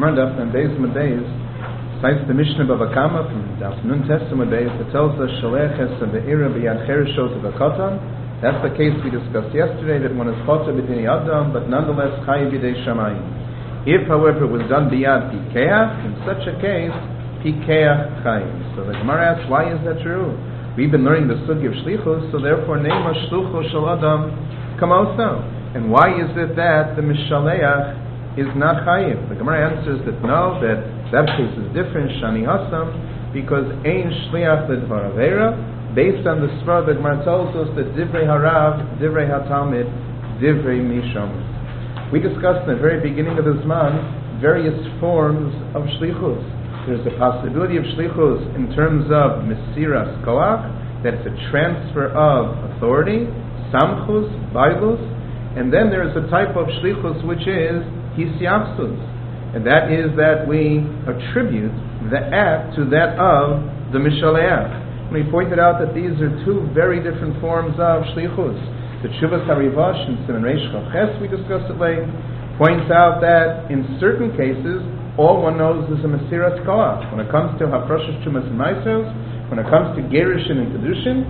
Gemara Daf and Beis Medeis cites the Mishnah Bava Kama from Daf Nun Testament Beis that tells us Shalech es be'ira b'yad chereshot v'katan. That's the case we discussed yesterday, that one is potter b'dinei adam, but nonetheless chayiv b'dei shamayim. If, however, it was done b'yad pikeach, in such a case, pikeach chayiv. So the Gemara asks, why is that true? We've been learning the sugi of shlichus, so therefore nema shlucho shel adam kamoso. And why is it that the mishaleach is not chayiv? The Gemara answers that no, that case is different, shani hasam, because ein shliach l'dvar avera. Based on the svara, the Gemara tells us that divrei harav, divrei hatalmid, divrei misham. We discussed in the very beginning of this month various forms of shlichus. There's the possibility of shlichus in terms of mesiras koach, that it's a transfer of authority, samchus, bailus, and then there's a type of shlichus which is hisyachsus, and that is that we attribute the act to that of the mishaleach. We pointed out that these are two very different forms of shlichus. The Tshuvas HaRivash in Siman Reish Chaf Ches, we discussed it late, points out that in certain cases all one knows is a mesiras koach. When it comes to hafrashas chumas and maisos, when it comes to gerushin and kedushin,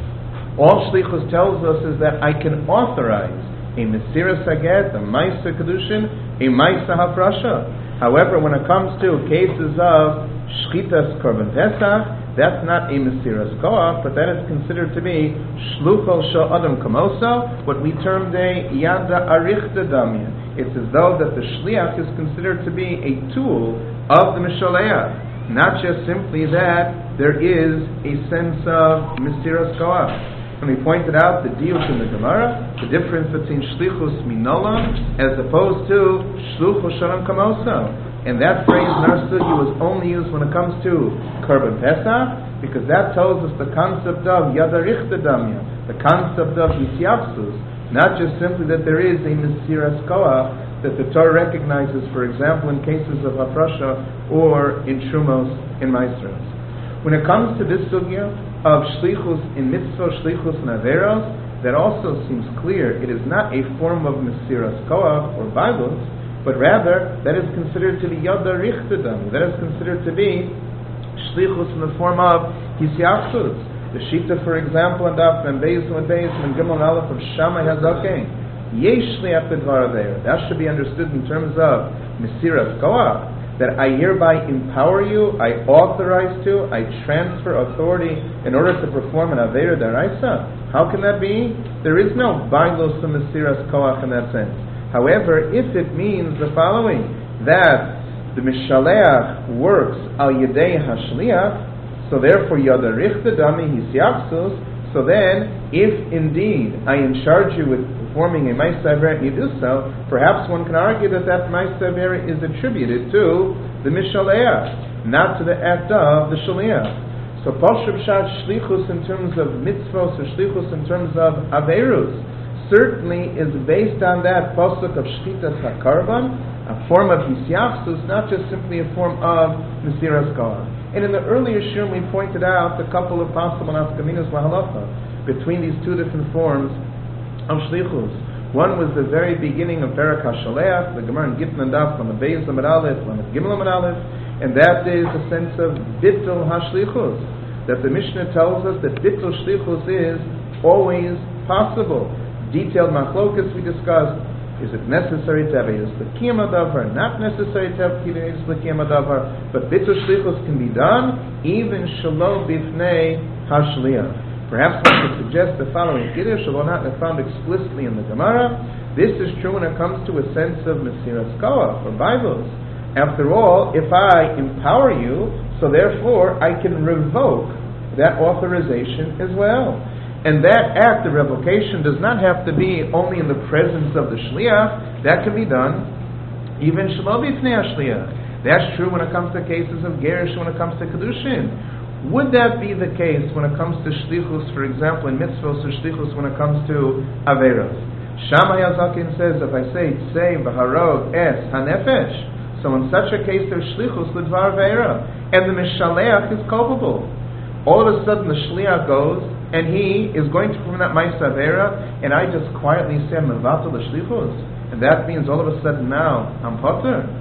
all shlichus tells us is that I can authorize a mesiras haget, a maisa kedushin, a maisa hafrasha. However, when it comes to cases of shchitas korban pesach, that's not a mesiras koach, but that is considered to be shlucho shel adam kamoso, what we termed a yada arichta damya. It's as though that the shliach is considered to be a tool of the mishaleach, not just simply that there is a sense of mesiras koach. And we pointed out the diuk in the Gemara, the difference between shlichus minolam as opposed to shlucho shel adam kamoso. And that phrase in our study was only used when it comes to Korban Pesach, because that tells us the concept of Yadarichta Damya, the concept of Yisyapsus, not just simply that there is a Mesiras Koach that the Torah recognizes, for example, in cases of Hafrasha or in Trumos, in Maestros. When it comes to this sugya of Shlichus in Mitzvah, Shlichus and Averos, that also seems clear. It is not a form of Mesiras Koach or Bibles, but rather that is considered to be Yada Richtadam, that is considered to be Shlichus in the form of Hisyachsus. The Shita, for example, in Daf and Beis and Beis and Gimel and Aleph of Shammai Hazaken, Yesh Shliach B'dvar Aveira. That should be understood in terms of Mesiras Koach, that I hereby empower you, I authorize to, I transfer authority in order to perform an Aveira Daraisa. How can that be? There is no Bailos of Mesiras Koach in that sense. However, if it means the following, that the Mishaleach works al Yedei HaShliach, so therefore Yada Richta Dami Hisyachsus, so then, if indeed I charge you with performing a Ma'aseh Avera and you do so, perhaps one can argue that that Ma'aseh Avera is attributed to the Mishaleach, not to the act of the Shaliach. So Pashut Pshat Shlichus in terms of mitzvos, or Shlichus in terms of Averus, certainly is based on that pasuk of Shchitas HaKarban, a form of Hisyachsus, not just simply a form of Mesiras Koach. And in the earlier shiur we pointed out a couple of possible nafkaminas lahalacha between these two different forms of Shlichus. One was the very beginning of Perak HaShaleach, the Gemara in Gittin and Daf on the Beis Lamed Aleph, Lamed Gimel Lamed Aleph, and that is a sense of Bittul HaShlichus, that the Mishnah tells us that Bittul Shlichus is always possible. Detailed machlokas we discussed. Is it necessary to have a Yislakiyam Adavar? Not necessary to have a Yislakiyam Adavar. But Bittul Shlichus can be done even Shalom Bifnei HaShliach. Perhaps one could suggest the following Kiddush, although not found explicitly in the Gemara. This is true when it comes to a sense of Mesiras Koach or Bibles. After all, if I empower you, so therefore I can revoke that authorization as well. And that act of revocation does not have to be only in the presence of the shliach. That can be done even shelo b'fnei shliach. That's true when it comes to cases of gerish, when it comes to kedushin. Would that be the case when it comes to shlichus, for example, in mitzvos, or shlichus when it comes to averos? Shammai Hazaken says, if I say tzei v'harog es hanefesh, so in such a case there's shlichus l'dvar aveira, and the mishaleach is culpable. All of a sudden the shliach goes, and he is going to perform that Ma'aseh Avera, and I just quietly say, Mevatel l'shlichus, and that means all of a sudden now, I'm potter.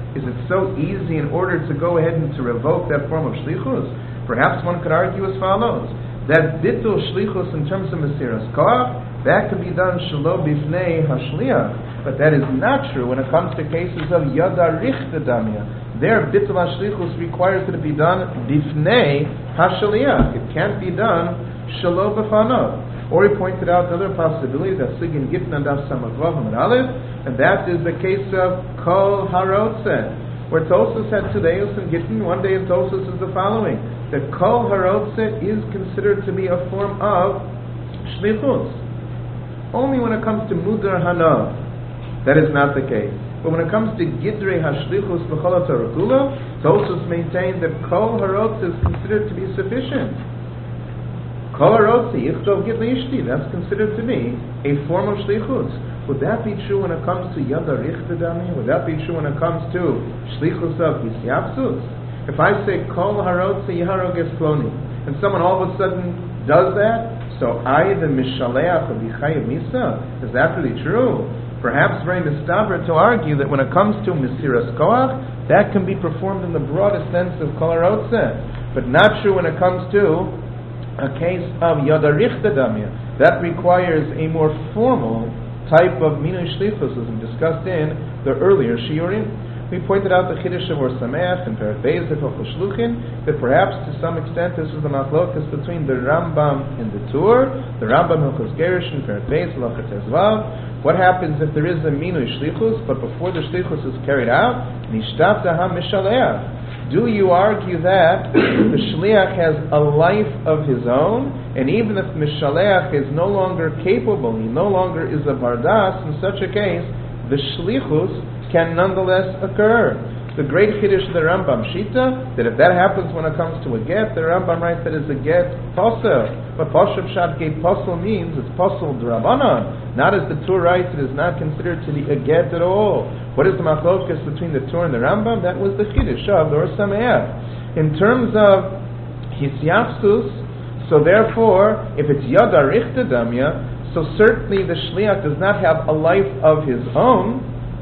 Is it so easy in order to go ahead and to revoke that form of shlichus? Perhaps one could argue as follows, that bitul shlichus in terms of mesiras koach, that can be done shelo bifnei hashliach, but that is not true when it comes to cases of yada richta damya. There, bitul hashlichus requires that it be done bifnei hashliach. It can't be done shelo b'fanov. Or he pointed out another possibility that Sigin Gittin and Daf Samavavim and Aleph, and that is the case of Kol Harotze, where Tosfos had 2 days in Gittin, 1 day in Tosfos is the following: that Kol Harotze is considered to be a form of Shlichus. Only when it comes to Mudar Hanav, that is not the case. But when it comes to Gidrei Hashlichus B'chol HaTorah, Tosfos maintained that Kol Harotze is considered to be sufficient. That's considered to be a form of shlichus. Would that be true when it comes to yada richta dami? Would that be true when it comes to shlichus of yisyapsus? If I say kol harotze yaharoges ploni, and someone all of a sudden does that, so I, the mishaleach, will be chayav misa? Is that really true? Perhaps very mistaber to argue that when it comes to mesiras koach, that can be performed in the broadest sense of kol harotze, but not true when it comes to a case of yada richta damya. That requires a more formal type of minui shlichus, as we discussed in the earlier shiurim. We pointed out the chiddush of Or Sameach and Perek Beis of Shluchin, that perhaps to some extent this is the machlokas between the Rambam and the Tur, the Rambam Hilchos Gerish and Perek Beis Lachat Ezvav. What happens if there is a minui shlichus, but before the shlichus is carried out, nishtata ha mishaleach? Do you argue that the shliach has a life of his own, and even if the shliach is no longer capable, he no longer is a bardas, in such a case, the shlichus can nonetheless occur? The great chiddush of the Rambam Shita, that if that happens when it comes to a get, the Rambam writes that it's a get posel. But posel pshat get posel means it's posel d'Rabbanan. Not as the Tur writes, it is not considered to be a get at all. What is the machlokas between the Tur and the Rambam? That was the chiddush of the Or Sameach. In terms of hisyafsus, so therefore, if it's yada richta damya, so certainly the shliach does not have a life of his own.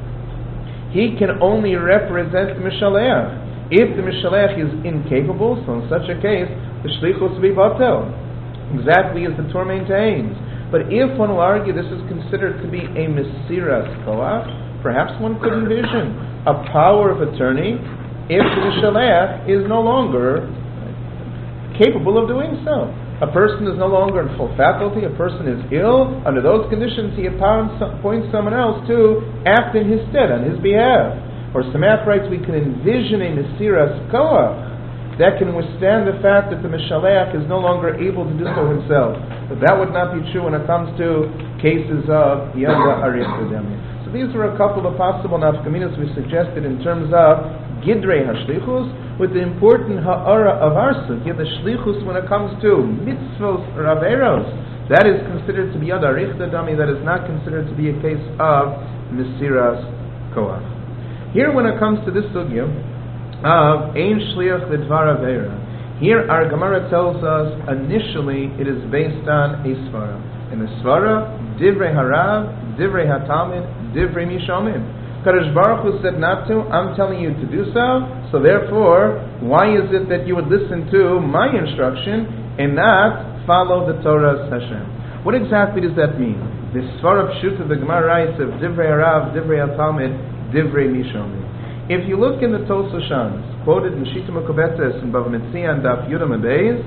He can only represent the mishaleach. If the mishaleach is incapable, so in such a case, the shlichus will be batel, exactly as the Torah maintains. But if one will argue this is considered to be a mesiras koach, perhaps one could envision a power of attorney if the mishaleach is no longer capable of doing so. A person is no longer in full faculty, a person is ill. Under those conditions, he appoints someone else to act in his stead, on his behalf. Or Sameach writes, we can envision a mesiras koach that can withstand the fact that the mishaleach is no longer able to do so himself. But that would not be true when it comes to cases of yada richta damya. So these were a couple of possible nafkaminas we suggested in terms of gidrei hashlichus, with the important ha'ara of our sugya, the shlichus when it comes to mitzvos or averos. That is considered to be yada richta dami, that is not considered to be a case of mesiras koach. Here when it comes to this sugya of ein shliach lidvar avera, here our Gemara tells us initially it is based on a svara. In the svara, divrei harav, divrei hatalmid, divrei mishomim. Kadosh Baruch Hu said not to, I'm telling you to do so, so therefore, why is it that you would listen to my instruction and not follow the Torah's Hashem? What exactly does that mean? The Svara Pshut of the Gemara writes of Divrei Harav, Divrei Hatalmid, Divrei Mishomim. If you look in the Tosfos Shans, quoted in Shita Mekobetes in Bava Metzia and Daf Yudam Beis,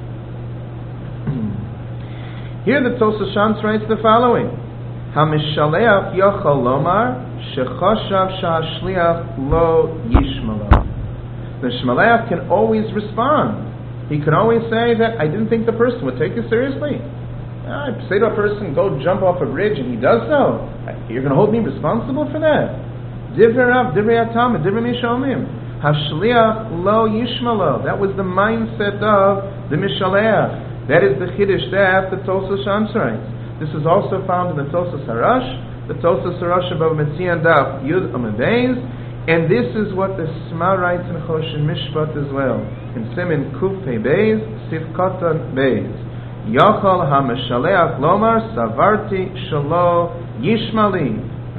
here the Tosfos Shans writes the following: HaMishaleach yochal lomar shechashav sha'ashliach lo yishmalo. The shmaleach can always respond. He can always say that I didn't think the person would take you seriously. I say to a person, go jump off a bridge, and he does so. You're going to hold me responsible for that? Divrei Rav, Divrei Atam, Divrei Mishomim. Hashliach lo yishmalo. That was the mindset of the Mishaleach. That is the chiddush that the Tosfos Shans writes. This is also found in the Tosfos Harash, the Tosfos Harash of Metzia and Daf Yud Amud Beis, and this is what the Sma writes in Choshen Mishpat as well, in Simin Kuf Pei Beis, Sif Katan Beis. Yachal HaMeshaleach Lomar Savarti Shalo Yishmali.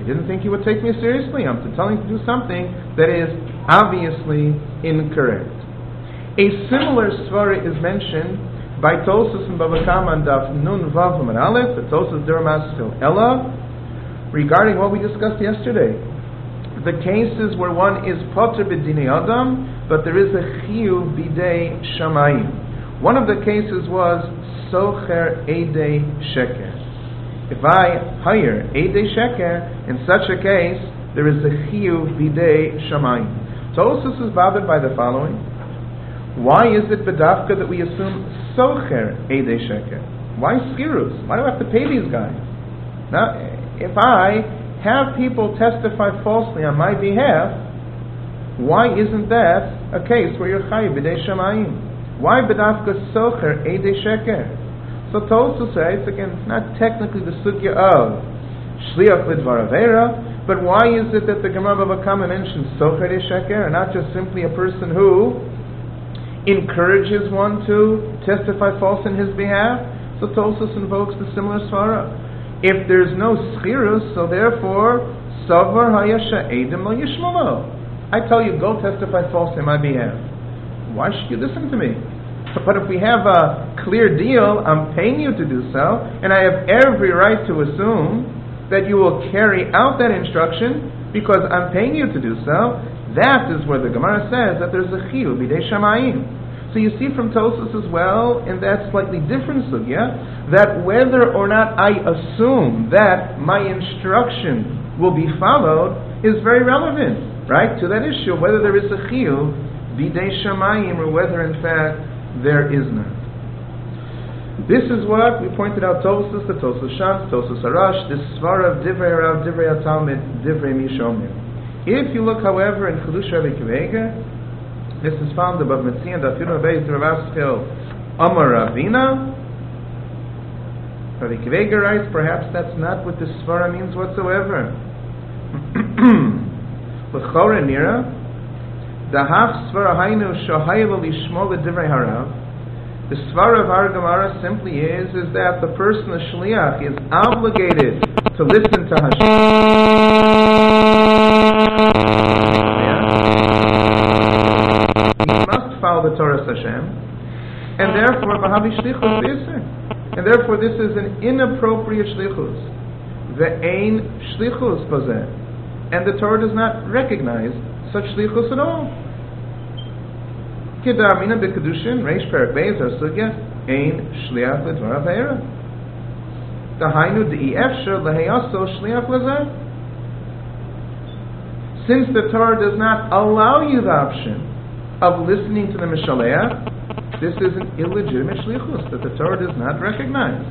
I didn't think you would take me seriously. I'm telling you to do something that is obviously incorrect. A similar svara is mentioned by Tosfos and Bava Kama and Daf Nun Vav and Aleph, the Tosfos Diramas Fil Ella, regarding what we discussed yesterday. The cases where one is poter b'dinei adam, but there is a chiyuv b'dei shamayim. One of the cases was socher edei sheker. If I hire edei sheker, in such a case, there is a chiyuv b'dei shamayim. Tosfos is bothered by the following. Why is it bedavka that we assume socher edei sheker? Why skirus? Why do I have to pay these guys? Now, if I have people testify falsely on my behalf, why isn't that a case where you're chayiv b'dei shamayim? Why bedavka socher edei sheker? So Tosfos says, again, it's not technically the sugya of shliach lidvar avera, but why is it that the Gemara Bava Kama mentions socher edei sheker and not just simply a person who encourages one to testify false in his behalf? So Tosfos invokes the similar svara. If there's no schirus, so therefore, savar hayasha edim lo yishmalo. I tell you, go testify false in my behalf. Why should you listen to me? But if we have a clear deal, I'm paying you to do so, and I have every right to assume that you will carry out that instruction because I'm paying you to do so. That is where the Gemara says that there's a chiyuv b'dei shamayim. So you see from Tosfos as well, in that slightly different sugya, that whether or not I assume that my instruction will be followed is very relevant, right, to that issue, whether there is a chiyuv b'dei shamayim or whether in fact there is not. This is what we pointed out, Tosfos, the Tosfos Shas, Tosfos Harash, this svara of Divrei Rav, Divrei HaTalmid, Divrei Mishomim. If you look, however, in Chidush Rabbi Akiva Eiger, this is found above Metzion, Daf Yud Beis Ravas Fil Amar Ravina. Rabbi Akiva Eiger writes, perhaps that's not what this svara means whatsoever. L'chora nira, dahaf svara hainu shahayel lishmo l'divrei harav. The svara of our Gemara simply is that the person, the shliach, is obligated to listen to Hashem. The Torah Hashem, and therefore Mahavi Shlichus B'Yisr, and therefore this is an inappropriate Shlichus. Ve'ein Shlichus Bazeh, and the Torah does not recognize such Shlichus at all. Kedamina B'Kedushin Reish Perek Beis Sugya Ein Shliach L'Dvar Avera. Dahainu De'i Efshar L'Heyaso Shliach L'Zeh. Since the Torah does not allow you the option of listening to the Mishaleach, this is an illegitimate shlichus that the Torah does not recognize.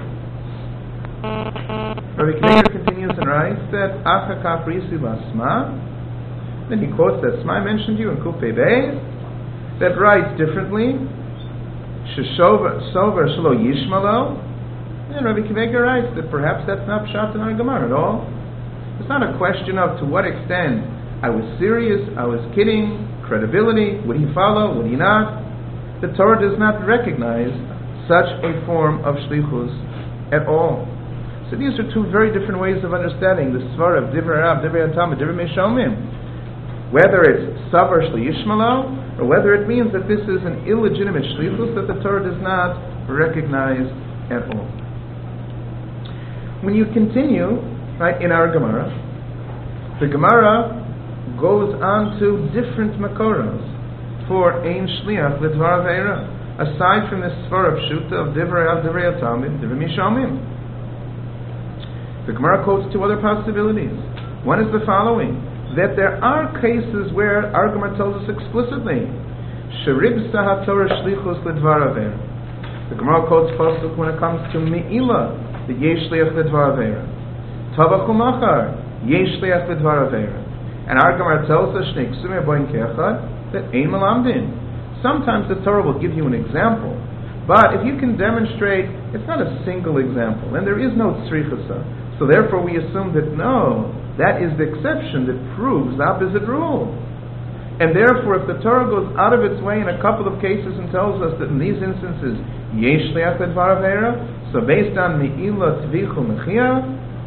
Rabbi Akiva Eiger continues and writes that Acha Kafrisi Basma, then he quotes that Sma I mentioned to you in Kufei Beis, that writes differently, Sheshover Shelo Yishmalo, and Rabbi Akiva Eiger writes that perhaps that's not pshat in our Gemara at all. It's not a question of to what extent I was serious, I was kidding, credibility, would he follow, would he not? The Torah does not recognize such a form of shlichus at all. So these are two very different ways of understanding the svara of Divrei Rav, Divrei HaTalmid, Divrei Mishomim. Whether it's savar shli yishmalo, or whether it means that this is an illegitimate shlichus that the Torah does not recognize at all. When you continue, right, in our Gemara, the Gemara goes on to different makoros for ein shliach l'dvar aveira, aside from this svara of shuta of Divrei Rav, Divrei HaTalmid, Divrei Mishomim. The Gemara quotes two other possibilities. One is the following, that there are cases where our Gemara tells us explicitly, Sheribsa HaTorah shlichus l'dvar aveira. The Gemara quotes pasuk when it comes to Me'ila, the yesh shliach l'dvar aveira. Tavach u'machar, yesh shliach l'dvar aveira. And our Gemara tells us that ein malamdin. Sometimes the Torah will give you an example, but if you can demonstrate, it's not a single example, and there is no tzrichasa. So therefore we assume that no, that is the exception that proves the opposite rule. And therefore if the Torah goes out of its way in a couple of cases and tells us that in these instances, yesh liach l'dvar avera, so based on me'ila tvichu mechia,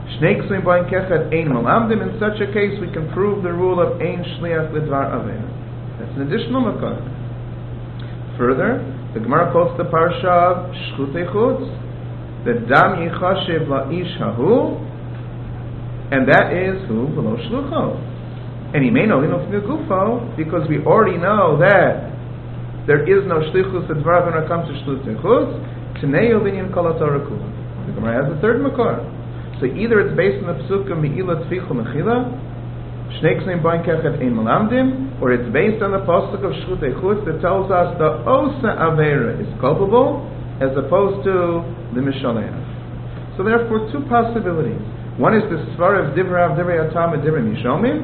In such a case, we can prove the rule of Ein Shliach Lidvar Avera. That's an additional makar. Further, the Gemara quotes the parsha of Shchutei Chutz, the Dam Yichashiv La'ish Hahu, and that is who? V'lo Shlucho. And he may know Gufo, because we already know that there is no Shlichus Lidvar when it comes to Shchutei Chutz. Tnei Yovinyan Kol HaTorah Kula. The Gemara has a third makar. So either it's based on the Psukim Me'ilah Tfichu Mechila, Shnei Ksem Bain Kechet Ein Melamdim, or it's based on the Pasuk of Shchutei Chutz that tells us the Osa Avera is culpable, as opposed to the Mishaleach. So therefore, two possibilities. One is the Svar of Divra Divrei Atam and Divrei Mishomim,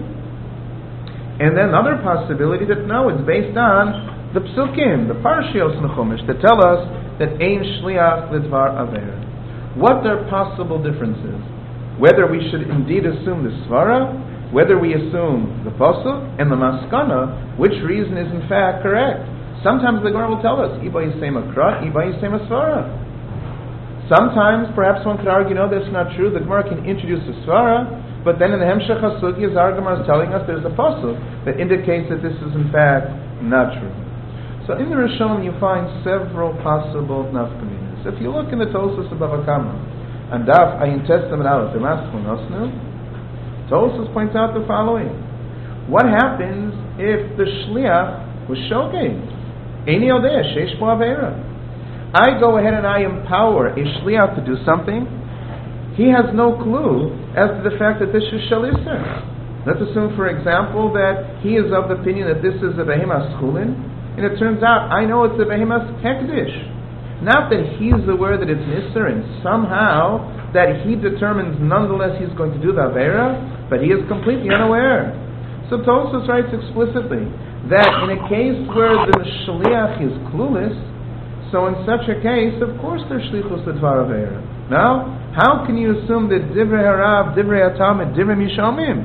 and then another possibility that no, it's based on the Psukim, the Parshios Nechumish, that tell us that Ein Shliach Lidvar Avera. What are possible differences? Whether we should indeed assume the Svara, whether we assume the Pasuk, and the Maskana, which reason is in fact correct. Sometimes the Gemara will tell us, Iba Yisem Akra, Iba Yisem Svara. Sometimes, perhaps one could argue, no, that's not true. The Gemara can introduce a Svara, but then in the Hemshech HaSugya, our Gemara is telling us there's a Pasuk that indicates that this is in fact not true. So in the Rishon you find several possible nafkaminas. If you look in the Tosfos of Bava Kama, and Daf Ayin Testament Aleph, the last one, Tosfos points out the following: what happens if the shliach was shogeg? Eini odeh sheish bo avera. I go ahead and I empower a shliach to do something. He has no clue as to the fact that this is shaliser. Let's assume, for example, that he is of the opinion that this is a behemas chulin, and it turns out I know it's a behemas hekdish. Not that he's aware that it's nisser, and somehow that he determines nonetheless he's going to do the avera, but he is completely unaware. So Tosfos writes explicitly that in a case where the shliach is clueless, so in such a case, of course there's shlichus l'dvar avera. Now, how can you assume that divrei harav, divrei atam, and divrei mishomim?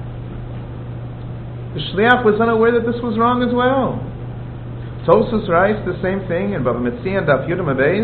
The shliach was unaware that this was wrong as well. Tosfos writes the same thing in Bava Metzia and Daf Yudam Abeis,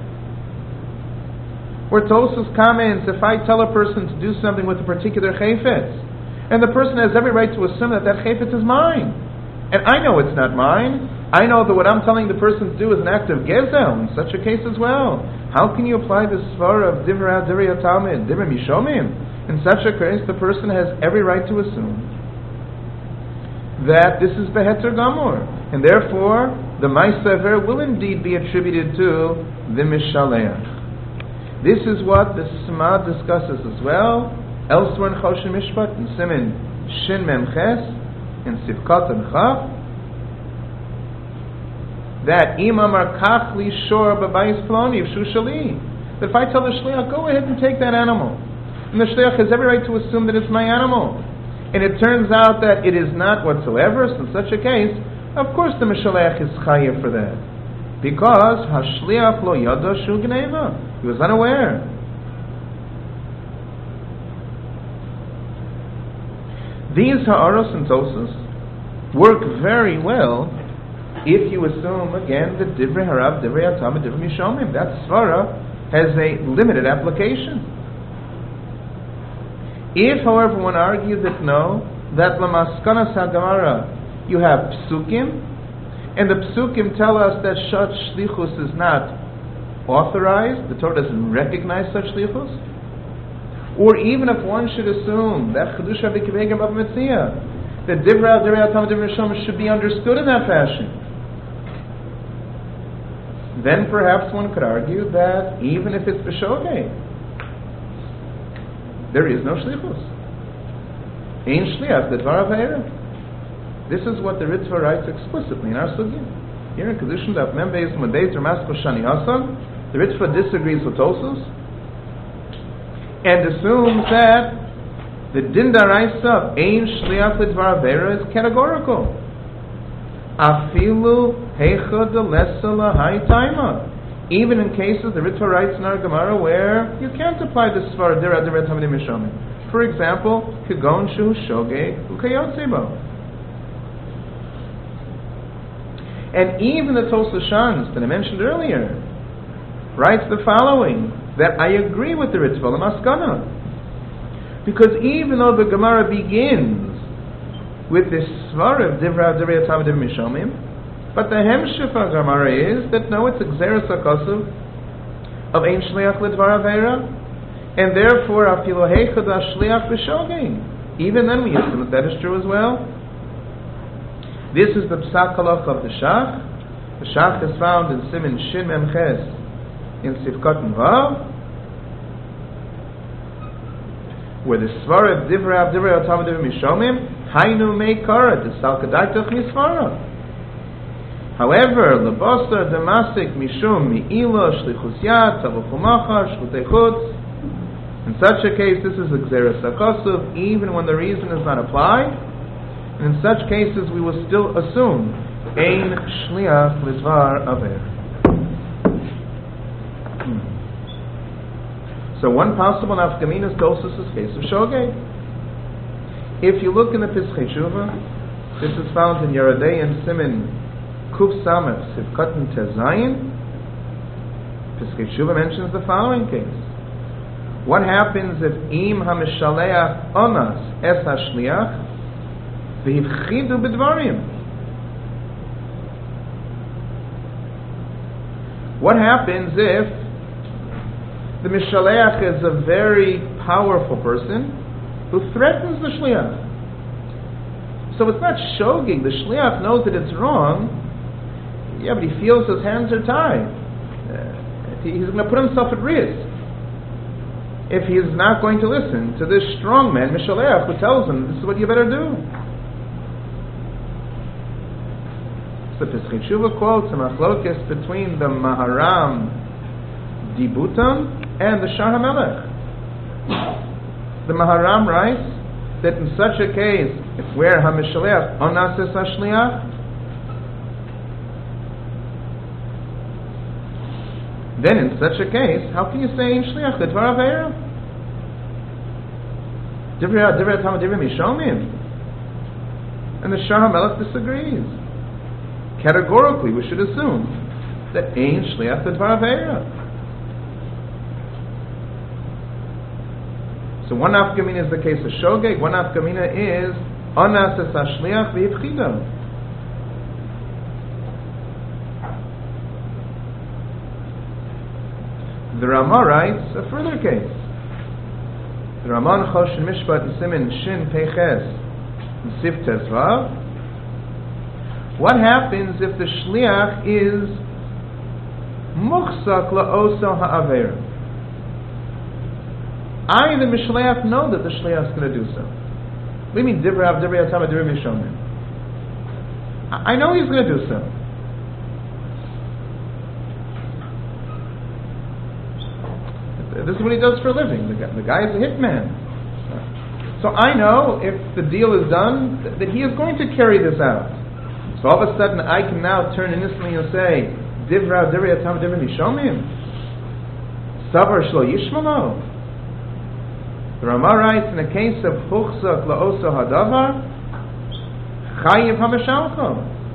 where Tosfos comments, if I tell a person to do something with a particular chayfetz, and the person has every right to assume that that chayfetz is mine, and I know it's not mine, I know that what I'm telling the person to do is an act of gezel, in such a case as well. How can you apply the svara of divrei atamid, divrei mishomim? In such a case, the person has every right to assume that this is beheter gamor, and therefore the ma'aser will indeed be attributed to the mishaleach. This is what the Sma discusses as well elsewhere in Choshen Mishpat, in Siman Shin Mem Ches, in Sivkat and Chaf, that imam arkach li shor b'bayis ploni shali. That if I tell the shliach, go ahead and take that animal, and the shliach has every right to assume that it's my animal, and it turns out that it is not whatsoever, so in such a case, of course the Mishalech is chayiv for that. Because Hashliach lo yada shu gneva. He was unaware. These ha'aros and Tosfos work very well if you assume, again, that divrei harav, divrei atam, and divrei mishomim, that svara has a limited application. If, however, one argues that no, that lamaskanas hagamara, you have psukim, and the psukim tell us that such shlichus is not authorized, the Torah doesn't recognize such shlichus, or even if one should assume that chedusha v'kivegim of Metzia, that divrei atam, divrei mishomim should be understood in that fashion, then perhaps one could argue that even if it's b'shogeg, there is no shlichus. Ein shliach l'dvar avera. This is what the Ritva writes explicitly in our sugya. Here in Kedushin Daf Mem Beis Amud Beis Ramasko Shani Hasan, the Ritva disagrees with Tosfos and assumes that the din daraisa of Ein shliach l'dvar avera is categorical. Afilu heicha delesa lahai taima. Even in cases, the Ritva writes in our Gemara, where you can't apply the svar dira dira tamid mishomim. For example, kagon shu shogeg ukayotzebo. And even the Tosfos Shans that I mentioned earlier writes the following, that I agree with the Ritva l'maskana, Because even though the Gemara begins with this svara of Divrei Talmidim Mishomim, but the hemshif of Gemara is that no, it's a Gzeres HaKosuv of Ein Shliach L'Dvar Aveira, and therefore Afilo Heichad HaShliach B'Shogeg. Even then we assume that is true as well. This is the Psak Halach of the Shach. The Shach is found in Siman Shin Mem Ches in Sivkot Vav, where the Svara of Divrei Talmidim Mishomim Hainu Meikara the Salkadaitach Misvara. However, Lebosar Damasik Mishum Mi'ilo Shlichus Yad Tavuchumacha Shchutei Chutz. In such a case, this is a Gzeres HaKosuv, even when the reason is not applied. And in such cases, we will still assume Ein Shliach L'Dvar Aver. So one possible nafkamina is also this case of Shogeg. If you look in the Pischei Shuvah, this is found in Yerodei and Siman Kuf Samach Sivkot Tezayin. Pischei Shuvah mentions the following case. What happens if Im HaMishaleach Onas Es HaShliach V'hivchidu B'dvarim? What happens if the Mishaleach is a very powerful person who threatens the Shliach? So it's not shogig. The Shliach knows that it's wrong, yeah, but he feels his hands are tied. He's going to put himself at risk if he is not going to listen to this strong man, Mishaleach, who tells him, this is what you better do. So Pischei Shuvah quotes a machlokes between the Maharam Dibutam and the Shah HaMelech. The Maharam writes that in such a case, if where HaMishaleach Onas Es HaShliach, then in such a case, how can you say Ein Shliach L'Dvar Aveira? Divrei Talmidim Mishomim. And the Shah HaMelech disagrees. Categorically, we should assume that Ein Shliach L'Dvar Aveira. So one nafkamina is the case of Shogeg, one nafkamina is Onas Es HaShliach V'hivchido. The Ramah writes a further case. The Ramah Choshen Mishpat Simin Shin Peches Sif Tezvav. What happens if the Shliach is Muchsak La'oso Ha'aver? I, the Mishleach, know that the Shliach is going to do so. What do you mean, Divrei Atama Divrei Mishomim? I know he's going to do so. This is what he does for a living. The guy is a hitman. So I know if the deal is done, that he is going to carry this out. So all of a sudden I can now turn innocently and say, Divrei Atama Divrei Mishomim? Savar Shlo Yishmalo? The Ramah writes, in the case of Huchzak La'oso Hadavar, Chayiv HaMeshalcho.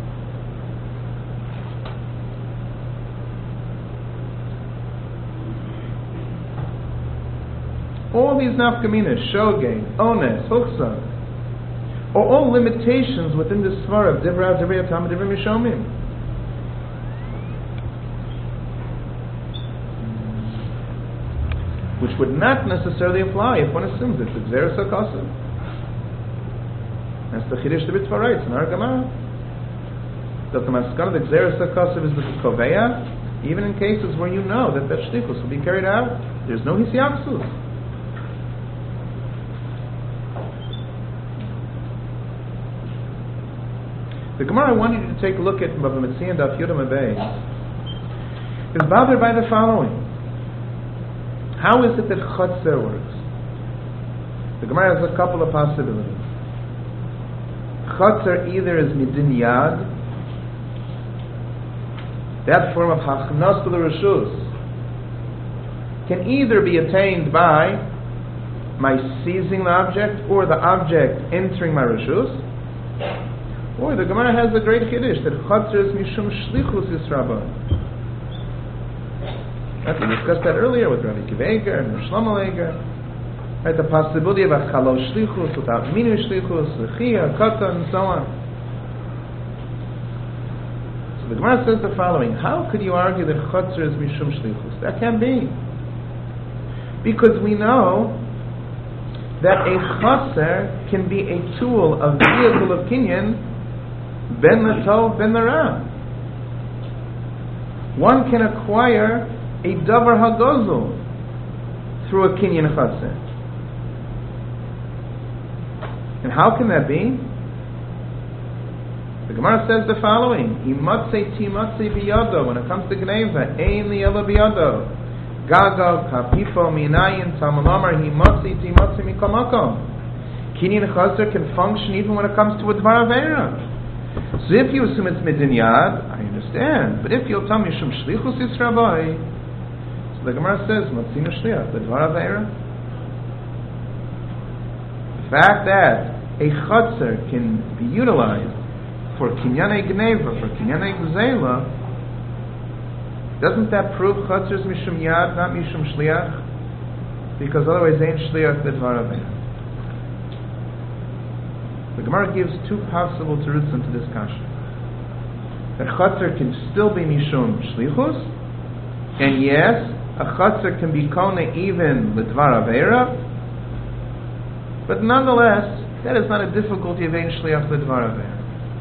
All these nafkaminas, Shogeg, Ones, Huchzak, are all limitations within the Svar of Divrei Atama Divrei Mishomim. Which would not necessarily apply if one assumes it's a Gzeres HaKosuv. That's the Chiddush the Ritva writes in our Gemara. That the Maskana, the Gzeres HaKosuv is the Koveya, even in cases where you know that shlichus will be carried out. There's no Hisyaksus. The Gemara I want you to take a look at Bava Metzia and Daf Yudam Abei is bothered by the following. How is it that Chotzer works? The Gemara has a couple of possibilities. Chotzer either is Midin Yad, that form of Hachnos to the Rishus, can either be attained by my seizing the object or the object entering my Rishus, or the Gemara has a great Kiddush that Chotzer is Mishum Shlichus Yisrabah. We discussed that earlier with Rabbi Kiva Eger and Shlomo Eger. Right, the possibility of a chalo shlichus without minu shlichus, a chia, a kata, and so on. So the Gemara says the following: how could you argue that chotzer is mishum shlichus? That can't be, because we know that a chotzer can be a tool, a vehicle of kinyan, ben l'tov, ben l'ra. One can acquire a davar hagozul through a kinyan chotzer. And how can that be? The Gemara says the following: Imatzei timatzei biyado. When it comes to gneva, ein li ela biyado. Gaga kapifo minayin tamalomar himatzei timatzei mikamakom. Kinyan chotzer can function even when it comes to a dvar avera. So if you assume it's midin yad, I understand. But if you'll tell me shum shlichus yisrabai, so the Gemara says matzinu shliach the dvar avera. The fact that a chotzer can be utilized for kinyanei gneva, for kinyanei gzela, doesn't that prove chotzer is mishum yad, not mishum shliach? Because otherwise ain't shliach the dvar avera. The Gemara gives two possible terutzim into this kasha. That chotzer can still be mishum shlichus, and yes, a chotzer can be kona even the dvar avera, but nonetheless, that is not a difficulty of ein shliach l'dvar avera.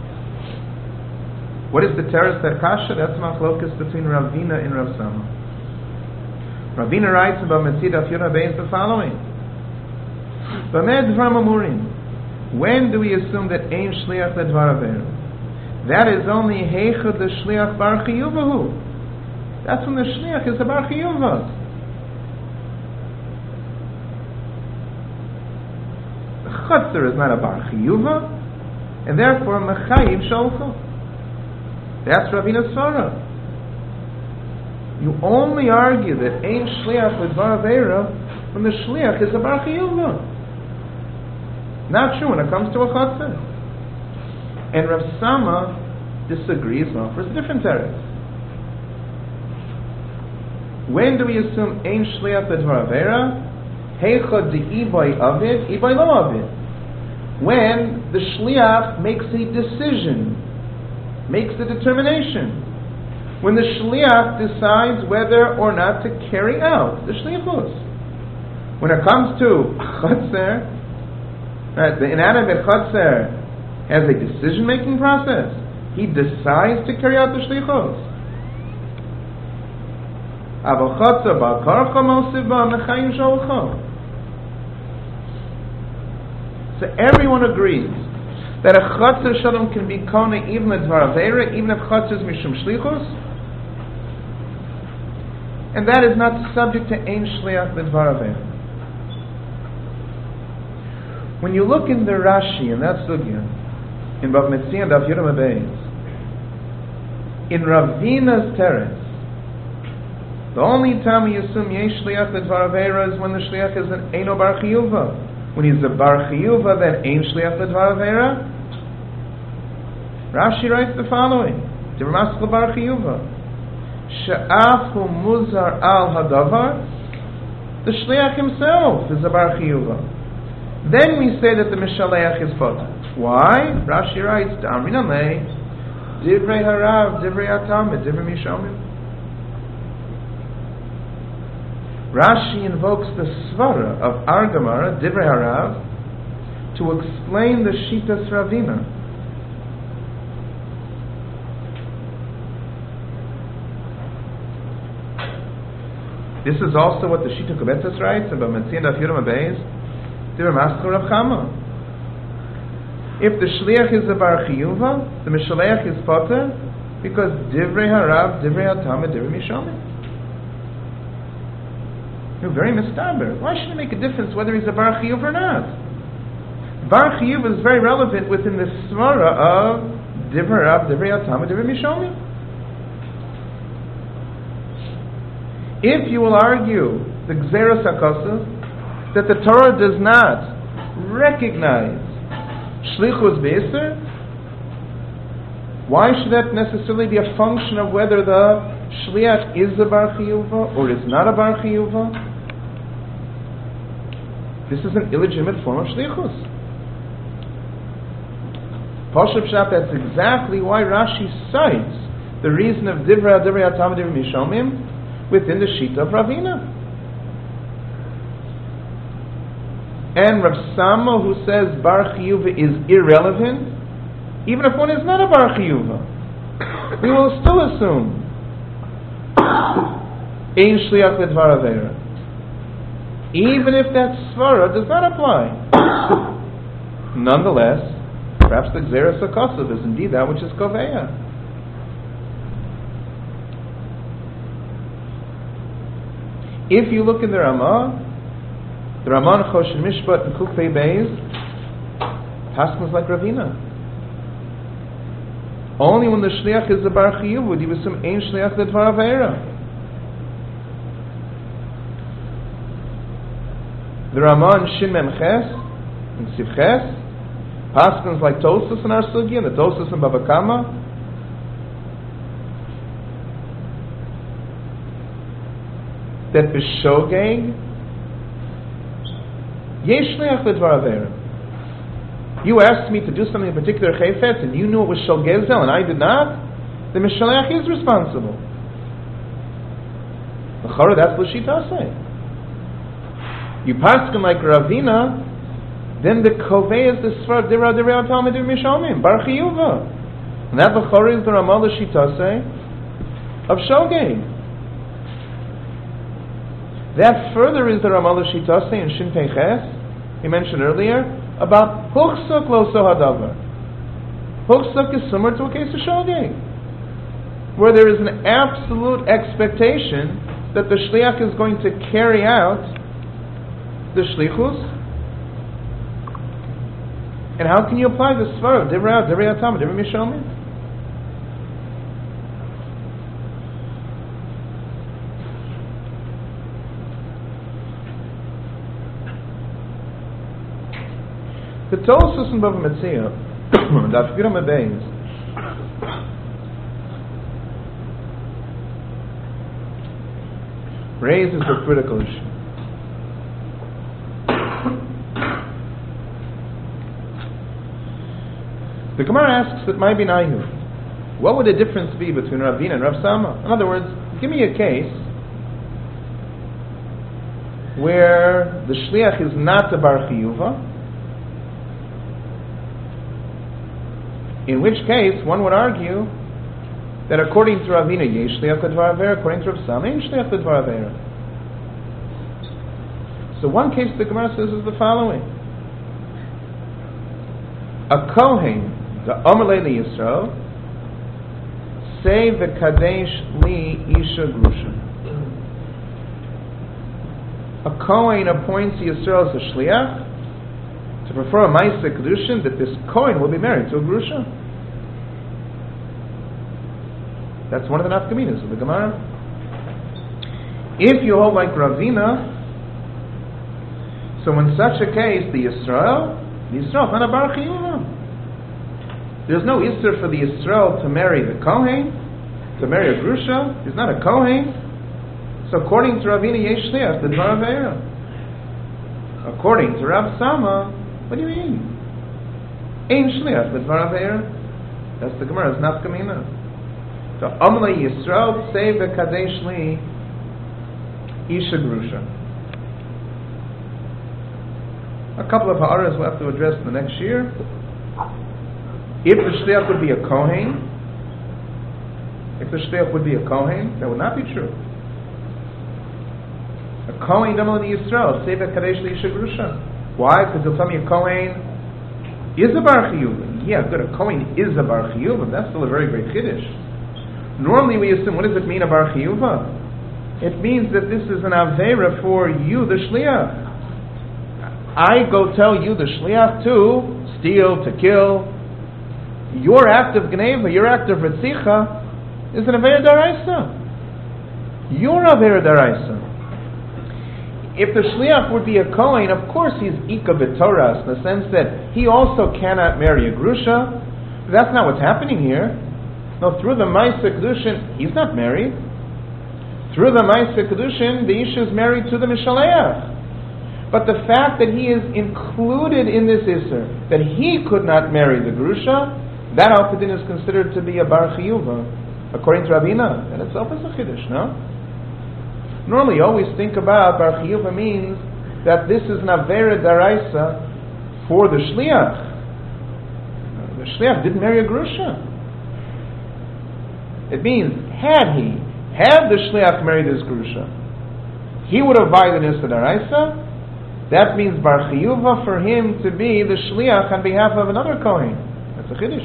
What is the teres that kasha? That's machlokas between Ravina and Rav Sama. Ravina writes about Metzid Daf Yud Beis the following: B'meh dvar mamurim. When do we assume that ein shliach l'dvar avera? That is only heichad the shliach bar chiyuvahu. That's when the shliach is a bar chiyuvah. Chotzer is not a bar chiyuva, and therefore mechayim sholcho. That's Ravina's svara. You only argue that ein shliach l'dvar avera when the shliach is a bar chiyuva. Not true when it comes to a chotzer. And Rav Sama disagrees and offers a different teretz. When do we assume ein shliach l'dvar avera? Heichad the iboy avid, iboy lo avid. When the shliach makes a decision, makes a determination, when the shliach decides whether or not to carry out the shlichus. When it comes to chotzer, right, the inanimate chotzer has a decision-making process. He decides to carry out the shlichus. Avo chotzer ba karcha mosiv ba mechayim sholcho. So everyone agrees that a chotzer shalom can be kona even a dvar avera, even if chotzer is mishum shlichus, and that is not subject to ein shliach b'dvar avera. When you look in the Rashi, and that's sugya, in Bava Metzia and Daf Yud Beis, in Ravina's teretz, the only time we assume yesh shliach b'dvar avera is when the shliach is an eino bar chiyuva. When he's a bar chiyuva, then ein shliach l'dvar avera. Rashi writes the following: Divrei Maskil bar chiyuva, she'af hu muzar al hadavar. The shliach himself is a bar chiyuva. Then we say that the mishaleach is poter. Why? Rashi writes: D'amrin alei, divrei harav, divrei atam, divrei mishomim. Rashi invokes the svara of Argamara, Divrei Harav, to explain the Shitas Ravina. This is also what the Shita Kubetzes writes about Metzia Daf Yud Beis, Divrei Maskil Rav Chama. If the Shliach is a bar chiyuva, the Mishaleach is poter, because Divrei Harav, Divrei Atam, Divrei Mishomim. You're very mistaber. Why should it make a difference whether he's a bar chiyuv or not? Bar chiyuv is very relevant within the svara of divrei Rav, divrei Atam, divrei Mishomim. If you will argue the Gzeras HaKosov that the Torah does not recognize Shlichus Beiser, why should that necessarily be a function of whether the Shliach is a bar chiyuva or is not a bar chiyuva? this is an illegitimate form of shlichus. Pashup Pshat, that's exactly why Rashi cites the reason of Divrei HaTalmidim Mishomim within the Shita of Ravina. And Rav Sama, who says Bar Chiyuva is irrelevant, even if one is not a Bar Chiyuva, we will still assume Ein Shliach L'Dvar Aveira, even if that Svara does not apply. Nonetheless, perhaps the Gzeres HaKosav is indeed that which is Koveya. If you look in the Ramah Choshen Mishpat and Kufay Beis, Paschals like Ravina. Only when the Shliach is a Bar Chiyuv would you assume Ein Shliach L'Dvar Aveira. The Ramah in Shin Mem Ches, in Siv Ches, Paschals like Tosfos and Ar Sugya, and the Tosfos and Bava Kama, that B'Shogeg Yesh Shliach L'Dvar Aveira. You asked me to do something in particular Chayfetz, and you knew it was Shoggezel, and I did not, the Mishalech is responsible. L'chara, that's what Shita say. You paskin like Ravina, then the Kovei is the Svar Divrei HaTalmidim Mishomim, Bar Chiyuva. And that l'chara is the Ramah L'Shita say of Shogeg. That further is the Ramah L'Shita say in Shin Pei Ches, he mentioned earlier, about Huchsuk Lo So Hadavar. Huchsuk is similar to a case of Shogeg, where there is an absolute expectation that the Shliach is going to carry out the Shlichus. And how can you apply the Svar of Divrei HaTalmidim Mishomim? The Tosfos in Bava Metzia, Daf Yud Amud Beis, raises a critical issue. The Gemara asks that might be Nayu. What would the difference be between Ravina and Rav Sama? In other words, give me a case where the Shliach is not a Bar Chiyuva, in which case one would argue that according to Ravina, Yesh Shliach L'Dvar Aveira, according to Rav Sama, Yesh Shliach L'Dvar Aveira. So one case the Gemara says is the following. A Kohen, the Omer Li Yisrael, say v'kadesh li isha grusha. A Kohen appoints Yisrael as a shliach to perform a ma'aseh kedushin that this Kohen will be married to a grusha. That's one of the nafkaminas of the Gemara. If you hold like Ravina, so in such a case, the Yisrael is not a Bar Chiyuva. There's no Isser for the Yisrael to marry the Kohen, to marry a Grusha. He's not a Kohen. So according to Ravina, Yesh Shliach L'Dvar Aveira. According to Rav Sama, what do you mean? Ein Shliach L'Dvar Aveira. That's the Gemara's nafkamina. So Amle Yisrael say v'kadesh li Isha Grusha. A couple of ha'aras we'll have to address in the next year. If the shliach would be a Kohen, that would not be true. A Kohen Damal Yisrael, Seva Kadesh L'Isha Grusha. Why? Because they'll tell me a Kohen is a Bar Chiyuv. Yeah, good, a Kohen is a Bar Chiyuv, that's still a very great Chiddush. Normally we assume, what does it mean, a Bar Chiyuva? It means that this is an Aveira for you, the Shliach. I go tell you, the Shliach, to steal, to kill. Your act of Gneva, your act of Retzicha, is an Aveira Daraisa. Your Aveira Daraisa. If the Shliach would be a Kohen, of course he's Ika B'Toras, in the sense that he also cannot marry a Grusha. But that's not what's happening here. No, through the Ma'aseh Kedushin, he's not married. Through the Ma'aseh Kedushin, the Isha is married to the Mishaleach. But the fact that he is included in this Isser, that he could not marry the Grusha, that Al Kedin is considered to be a Bar Chiyuva, according to Ravina. That itself is a Chiddush, no? Normally, you always think about Bar Chiyuva means that this is Navera Daraisa for the Shliach. The Shliach didn't marry a Grusha. It means, had the Shliach married this Grusha, he would have violated Isser Daraisa. That means Bar Chiyuva for him to be the Shliach on behalf of another Kohen. That's a Chiddush.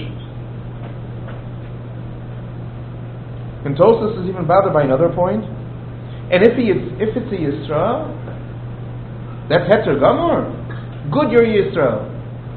And Tosfos is even bothered by another point. And if it's a Yisrael, that's Hetzer Gamor. Good, you're Yisrael.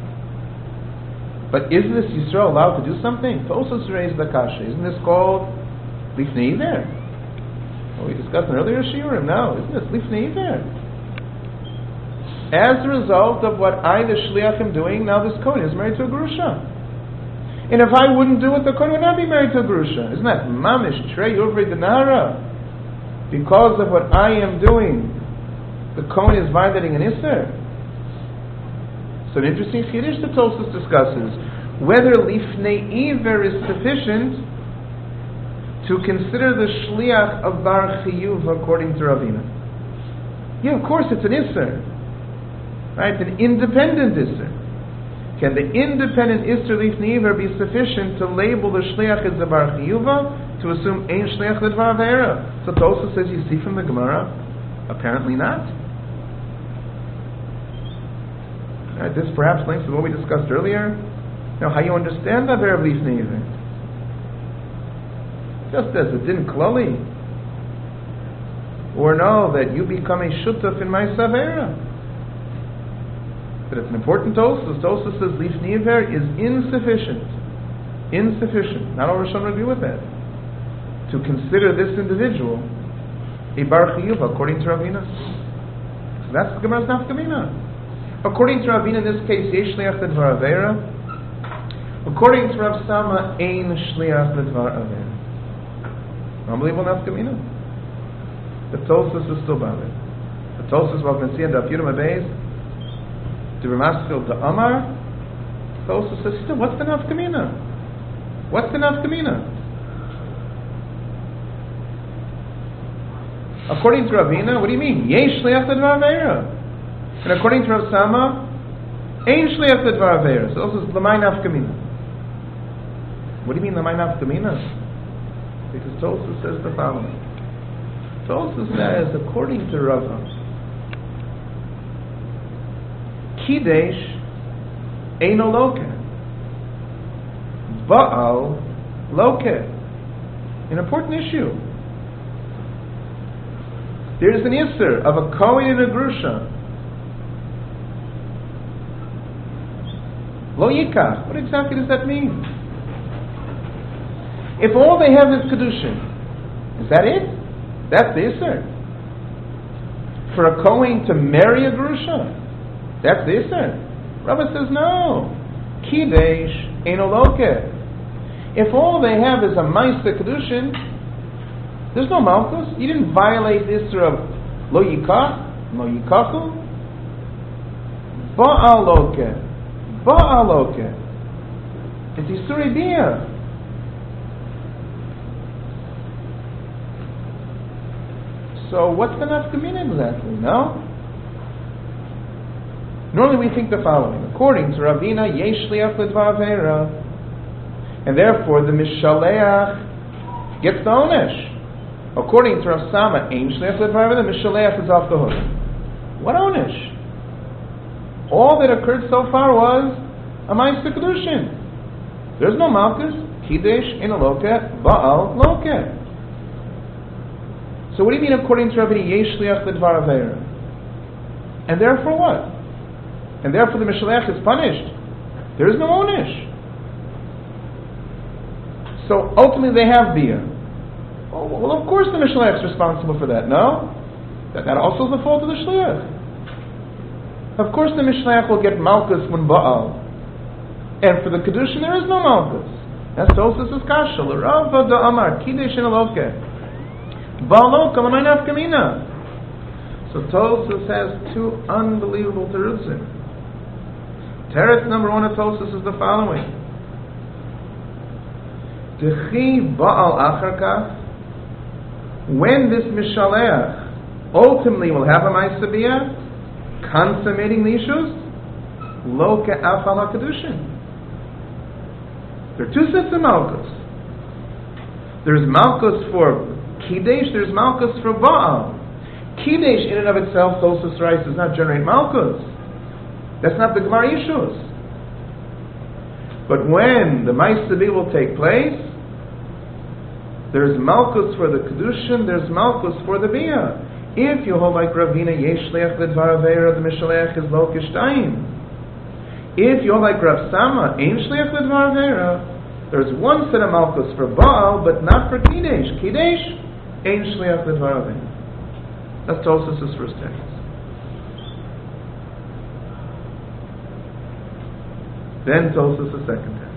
But is this Yisrael allowed to do something? Tosfos raised the kasha. Isn't this called Lifnei Iver? Well, we discussed in earlier shiurim. No, isn't this Lifnei Iver? As a result of what I, the Shliach, am doing, now this Kohen is married to a Grusha. And if I wouldn't do it, the Kohen would not be married to a Grusha. Isn't that Mamish Trey Uvri Denara? Because of what I am doing, the Kohen is violating an Isser. So an interesting Chiddush that Tosfos discusses whether Lifnei Iver is sufficient to consider the Shliach of Bar Chiyuv according to Ravina. Yeah, of course it's an Isser. Right, an independent Isser. Can the independent Isser Lifnei Iver be sufficient to label the Shliach as a Bar Chiyuva, to assume Ein Shliach L'Dvar Avera? So Tosfos says, you see from the Gemara, apparently not. Right, this perhaps links to what we discussed earlier. Now, how you understand the Avera of Lifnei Iver? Just as it didn't klali. Or no, that you become a Shutaf in my Savera. But it's an important Tosfos. Tosfos says Lifnei Iver is insufficient. Insufficient. Not all Rishonim agree with that. To consider this individual a Bar Chiyuva according to Ravina. So that's the Gemara's nafkamina. According to Ravina, in this case, Yesh Shliach L'Dvar Avera. According to Rav Sama, Ein Shliach L'Dvar Avera. Unbelievable nafkamina. The Tosfos is still valid. The Tosfos was Messiah and Daf Yudam Abeis. To Ramaskil to Amar, Tosfos says, what's the nafkamina? What's the nafkamina? According to Ravina, what do you mean? Yesh Shliach L'Dvar Avera. And according to Rav Sama, Ein Shliach L'Dvar Avera. So also L'may nafkamina. What do you mean L'may nafkamina? Because Tosfos says the following. Tosfos says, according to Rava, Kidesh Eino Loke, Baal Loke. An important issue. There is an Isser of a Kohen and a Grusha. Lo Yikach. What exactly does that mean? If all they have is Kedushin, is that it? That's the Isser. For a Kohen to marry a Grusha, that's the Isser. Rava says no. Kidesh Eino Loke. If all they have is a Meister Kedushin, there's no Malchus. You didn't violate the Isser of Lo Yikach, Lo Yikachu. Ba'al Loke. Ba'al Loke. It's Isurei Bia. So what's the nafkamina exactly? No? Normally we think the following. According to Ravina, Yesh Shliach L'Dvar Avera, and therefore the Mishaleach gets the Onesh. According to Rav Sama, Ein Shliach L'Dvar Avera, the Mishaleach is off the hook. What Onesh? All that occurred so far was a Meister Kedushin. There's no Malchus, Kiddush, Eino Loke, Baal Loke. So what do you mean according to Ravina, Yesh Shliach L'Dvar Avera? And therefore what? And therefore the Mishalech is punished. There is no Onish. So ultimately they have Bia. Oh, well, of course the Mishalech is responsible for that, no? That also is the fault of the Shliach. Of course the Mishalech will get Malchus when Baal. And for the Kedushin there is no Malchus. That's Tosfos is Kasha. L'Rava da Amar, Kiddush Eino Loke. Baal Loke, L'may nafkamina. So Tosfos has two unbelievable terutzim. Teretz number one of Tosfos is the following: Dechi Baal Acharkach, when this Mishaleach ultimately will have a Ma'aseh, consummating the issues, Lo Ke'af al HaKedushin. There are two sets of Malkus. There's Malkus for Kiddush, there's Malkus for Baal. Kiddush in and of itself, Tosfos writes, does not generate Malkus. That's not the Gemara issues. But when the Ma'aseh will take place, there's Malkus for the Kedushin, there's Malkus for the Bia. If you hold like Ravina, Yesh Shliach L'Dvar Aveira, the Mishaleach is Lo Kishtayim. If you hold like Rav Sama, Ein Shliach L'Dvar Aveira, there's one set of Malkus for Baal, but not for Kiddush. Kiddush, Ein Shliach L'Dvar Aveira. That's Tosfos' first text. Then Tosfos the second text.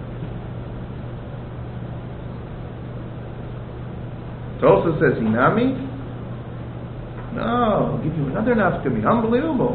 Tosfos says, Hinami? No, I'll give you another nafkami. Unbelievable.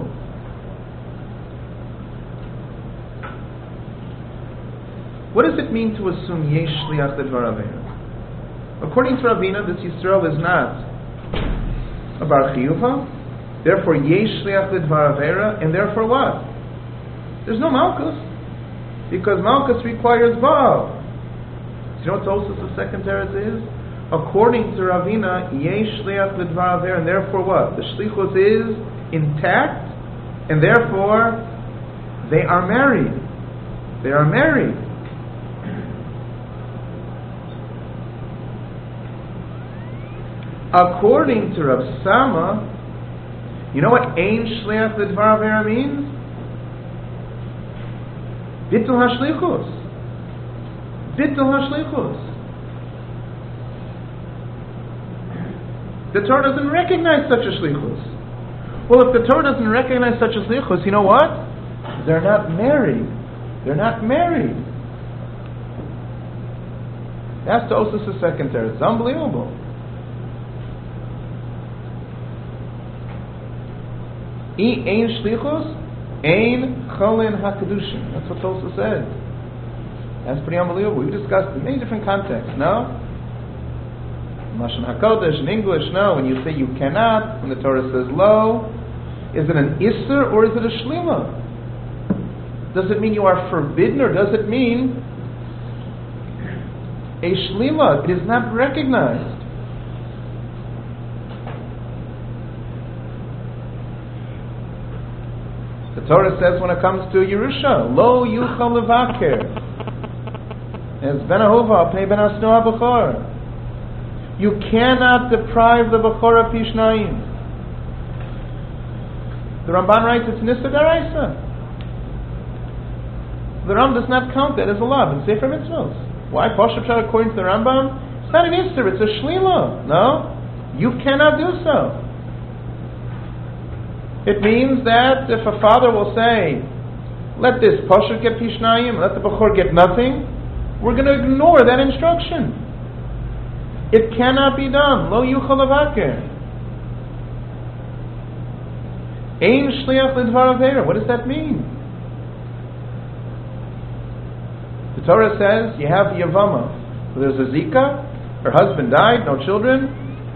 What does it mean to assume Yesh Shliach L'Dvar Aveira? According to Ravina, this Yisrael is not a Bar Chiyuva, therefore Yesh Shliach L'Dvar Aveira, and therefore what? There's no Malkus, because Malkus requires Baal. Do you know what Tosfos the second teretz is? According to Ravina, Yesh Shliach L'Dvar Aveira, and therefore what? The Shlichus is intact, and therefore they are married. They are married. According to Rav Sama, you know what Ein Shliach L'Dvar Aveira means? Bittul HaShlichus. Bittul HaShlichus. The Torah doesn't recognize such a shlichus. Well, if the Torah doesn't recognize such a shlichus, you know what? They're not married. They're not married. That's Tosfos the second teretz. It's unbelievable. Ein shlichus, ein cholin hakadushin. That's what Tosfos said. That's pretty unbelievable. We discussed in many different contexts. No, Lashon Hakodesh in English. No, when you say you cannot, when the Torah says lo, is it an isser or is it a shlila? Does it mean you are forbidden, or does it mean a shlila? It is not recognized. The Torah says when it comes to Yerusha, lo yuchal levaker, as ben ahova pnei ben asno habachor. You cannot deprive the bachor of pishnayim. The Ramban writes it's nissa daraisa. The Ram does not count that as a law in Sefer Mitzvos. Why? Poshup Shad, according to the Rambam, it's not an isser, it's a shlila. No, you cannot do so. It means that if a father will say, let this Poshup get pishnayim, let the bachor get nothing, we're going to ignore that instruction. It cannot be done. Lo yuchal levaker. Ein shliach l'dvar aveira. What does that mean? The Torah says you have Yavama. There's a Zika. Her husband died, no children.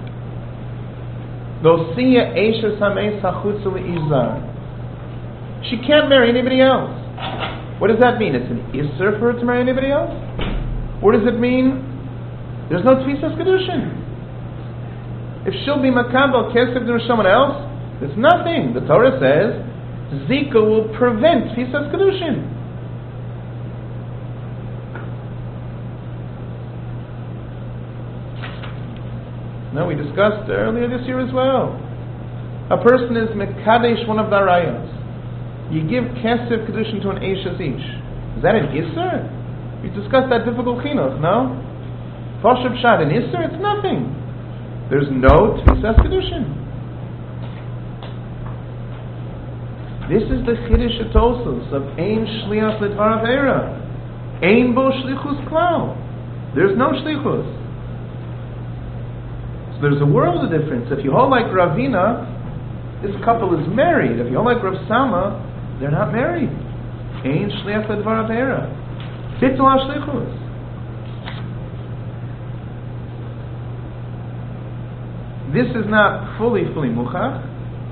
Dosiya eishes hameis hachutz le'izar. She can't marry anybody else. What does that mean? It's an isser for her to marry anybody else? What does it mean? There's no tfisas kedushin. If she'll be makabel kesef to someone else, there's nothing. The Torah says Zika will prevent tfisas kedushin. No, we discussed earlier this year as well. A person is mekadesh one of the arayos. You give kesef kedushin to an eishes ish. Is that an isser? We discussed that difficult chinuch, no? Poshup Shad and Isser, it's nothing. There's no Tfisas Kedushin. This is the Chiddush Tosfos of Ein Shliach L'Dvar Aveira. Ein Bo Shlichus Klal. There's no Shlichus. So there's a world of difference. If you hold like Ravina, this couple is married. If you don't like Rav Sama, they're not married. Ein shliach ledvar avera. Bittul hashlichus. This is not fully muchach.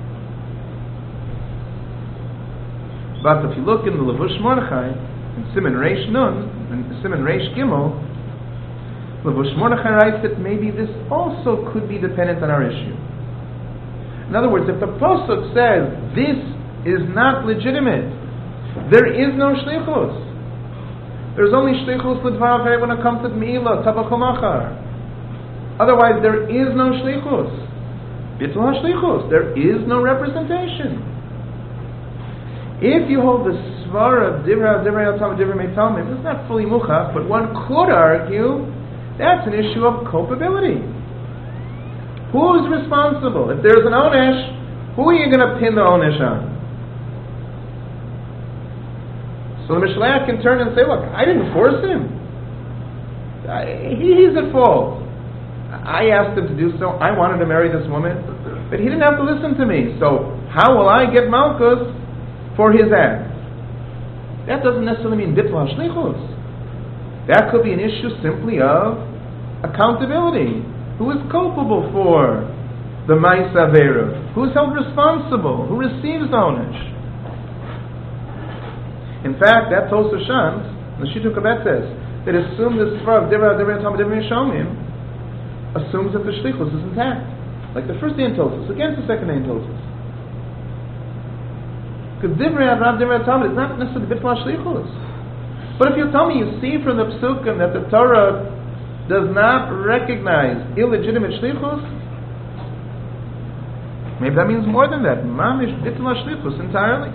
But if you look in the Levush Mordechai, in Siman Reish Nun, and Siman Reish Gimel, Levush Mordechai writes that maybe this also could be dependent on our issue. In other words, if the Pasuk says this is not legitimate, there is no shlichus. There's only shlichus l'dvar avera when it comes to Meila, Tabach Machar. Otherwise, there is no shlichus. Bittul hashlichus. There is no representation. If you hold the svara of Divrei Meitalmim, it's not fully muchach, but one could argue that's an issue of culpability. Who is responsible? If there's an onesh, who are you going to pin the onesh on? So the Mishlach can turn and say, look, I didn't force him. He's at fault. I asked him to do so. I wanted to marry this woman, but he didn't have to listen to me. So how will I get Malkus for his act? That doesn't necessarily mean bittul hashlichus. That could be an issue simply of accountability. Who is culpable for the Ma'isa Avera? Who is held responsible? Who receives the onesh? In fact, that Tosafos Shams, the Shittu Kabetes, that assumes the Svar of Divrei Shomim, assumes that the shlichus is intact. Like the first day in Tosafos, against the second day in Tosafos. Because Divrei Avram, Divrei Talmud is not necessarily bittul hashlichus. But if you tell me, you see from the Psukim that the Torah does not recognize illegitimate shlichus, maybe that means more than that. Mamish bittul hashlichus entirely.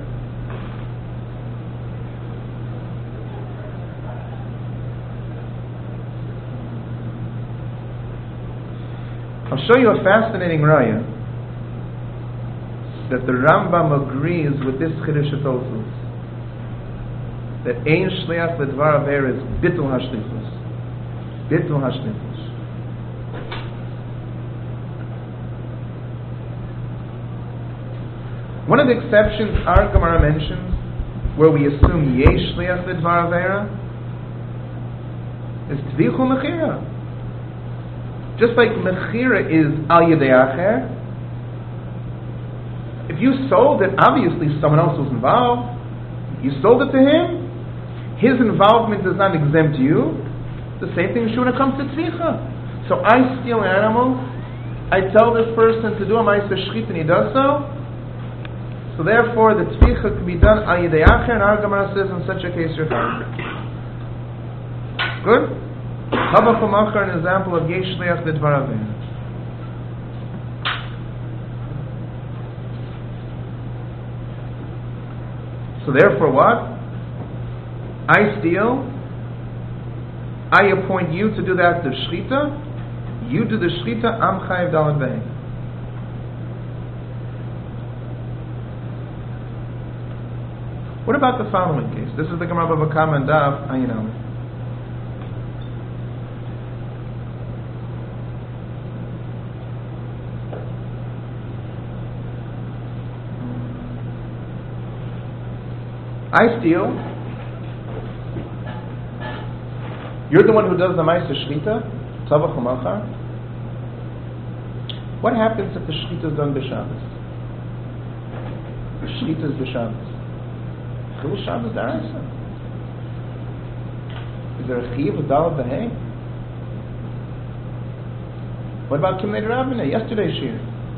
I'll show you a fascinating raya that the Rambam agrees with this Chiddush Tosafos, that ein shliach ledvar avera is bittul hashlichus. Bittul hashlichus. One of the exceptions our Gemara mentions, where we assume yesh shliach ledvar avera, is tvichu mechira. Just like mechira is al yedei acher, if you sold it, obviously someone else was involved. You sold it to him. His involvement does not exempt you. The same thing is true when it comes to tzvicha. So I steal an animal. I tell this person to do a ma'aser shchit and he does so. So therefore the tzvicha can be done al yedei acher, and our Gemara says in such a case you're fine. Good? Tabach Machar, an example of yesh shliach ledvar avera. So therefore what? I steal, I appoint you to do the act of shchita, you do the shchita, am chayiv daled b'hei. What about the following case? This is the Gemara Bava Kama and Daf Ayin Aleph. I steal. You're the one who does the ma'aser shchita, tabach u'machar. What happens if the shchita is done b'Shabbos? The shchita is b'Shabbos. Chilul Shabbos daraisa. Is there a chiyuv of daled b'hei? What about Kimnei Rabbaneh? Yesterday's shir.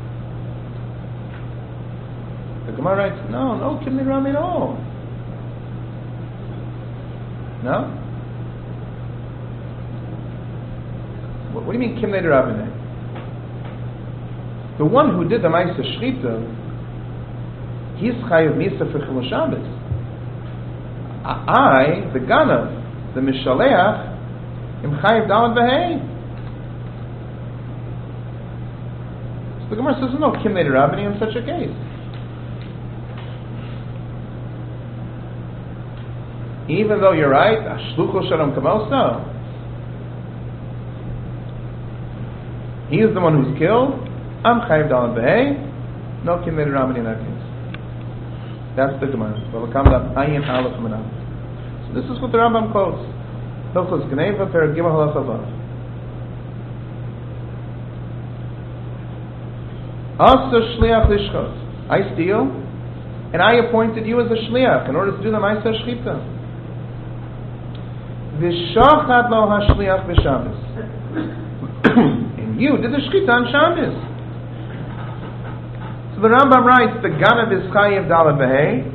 The Gemara writes, no Kimnei Rabbaneh at all. No? What do you mean Kimnei Rabbaneh? The one who did the ma'aser shchita, he's chayav misa for Chilul Shabbos. I, the ganav, the mishaleach, am chayav daled b'hei. So the Gemara says no Kimnei Rabbaneh in such a case. Even though you're right, Ashlucho Shalom Kamosa, he is the one who's killed. I'm chayiv daled b'hei. No Kinlei Rabbanan in that case. That's the Gemara. Bava Kama Ayin Aleph Manam. So this is what the Rambam quotes. Hilchos Gneva Per Gimel Halacha Vav. Asa Shliach Lishchos. I steal, and I appointed you as a Shliach in order to do the Ma'aser Shchita. V'shachat lo hashliach b'Shabbos. And you did the Shchita on Shabbos. So the Rambam writes, the Ganav is Chayiv Daled Behei,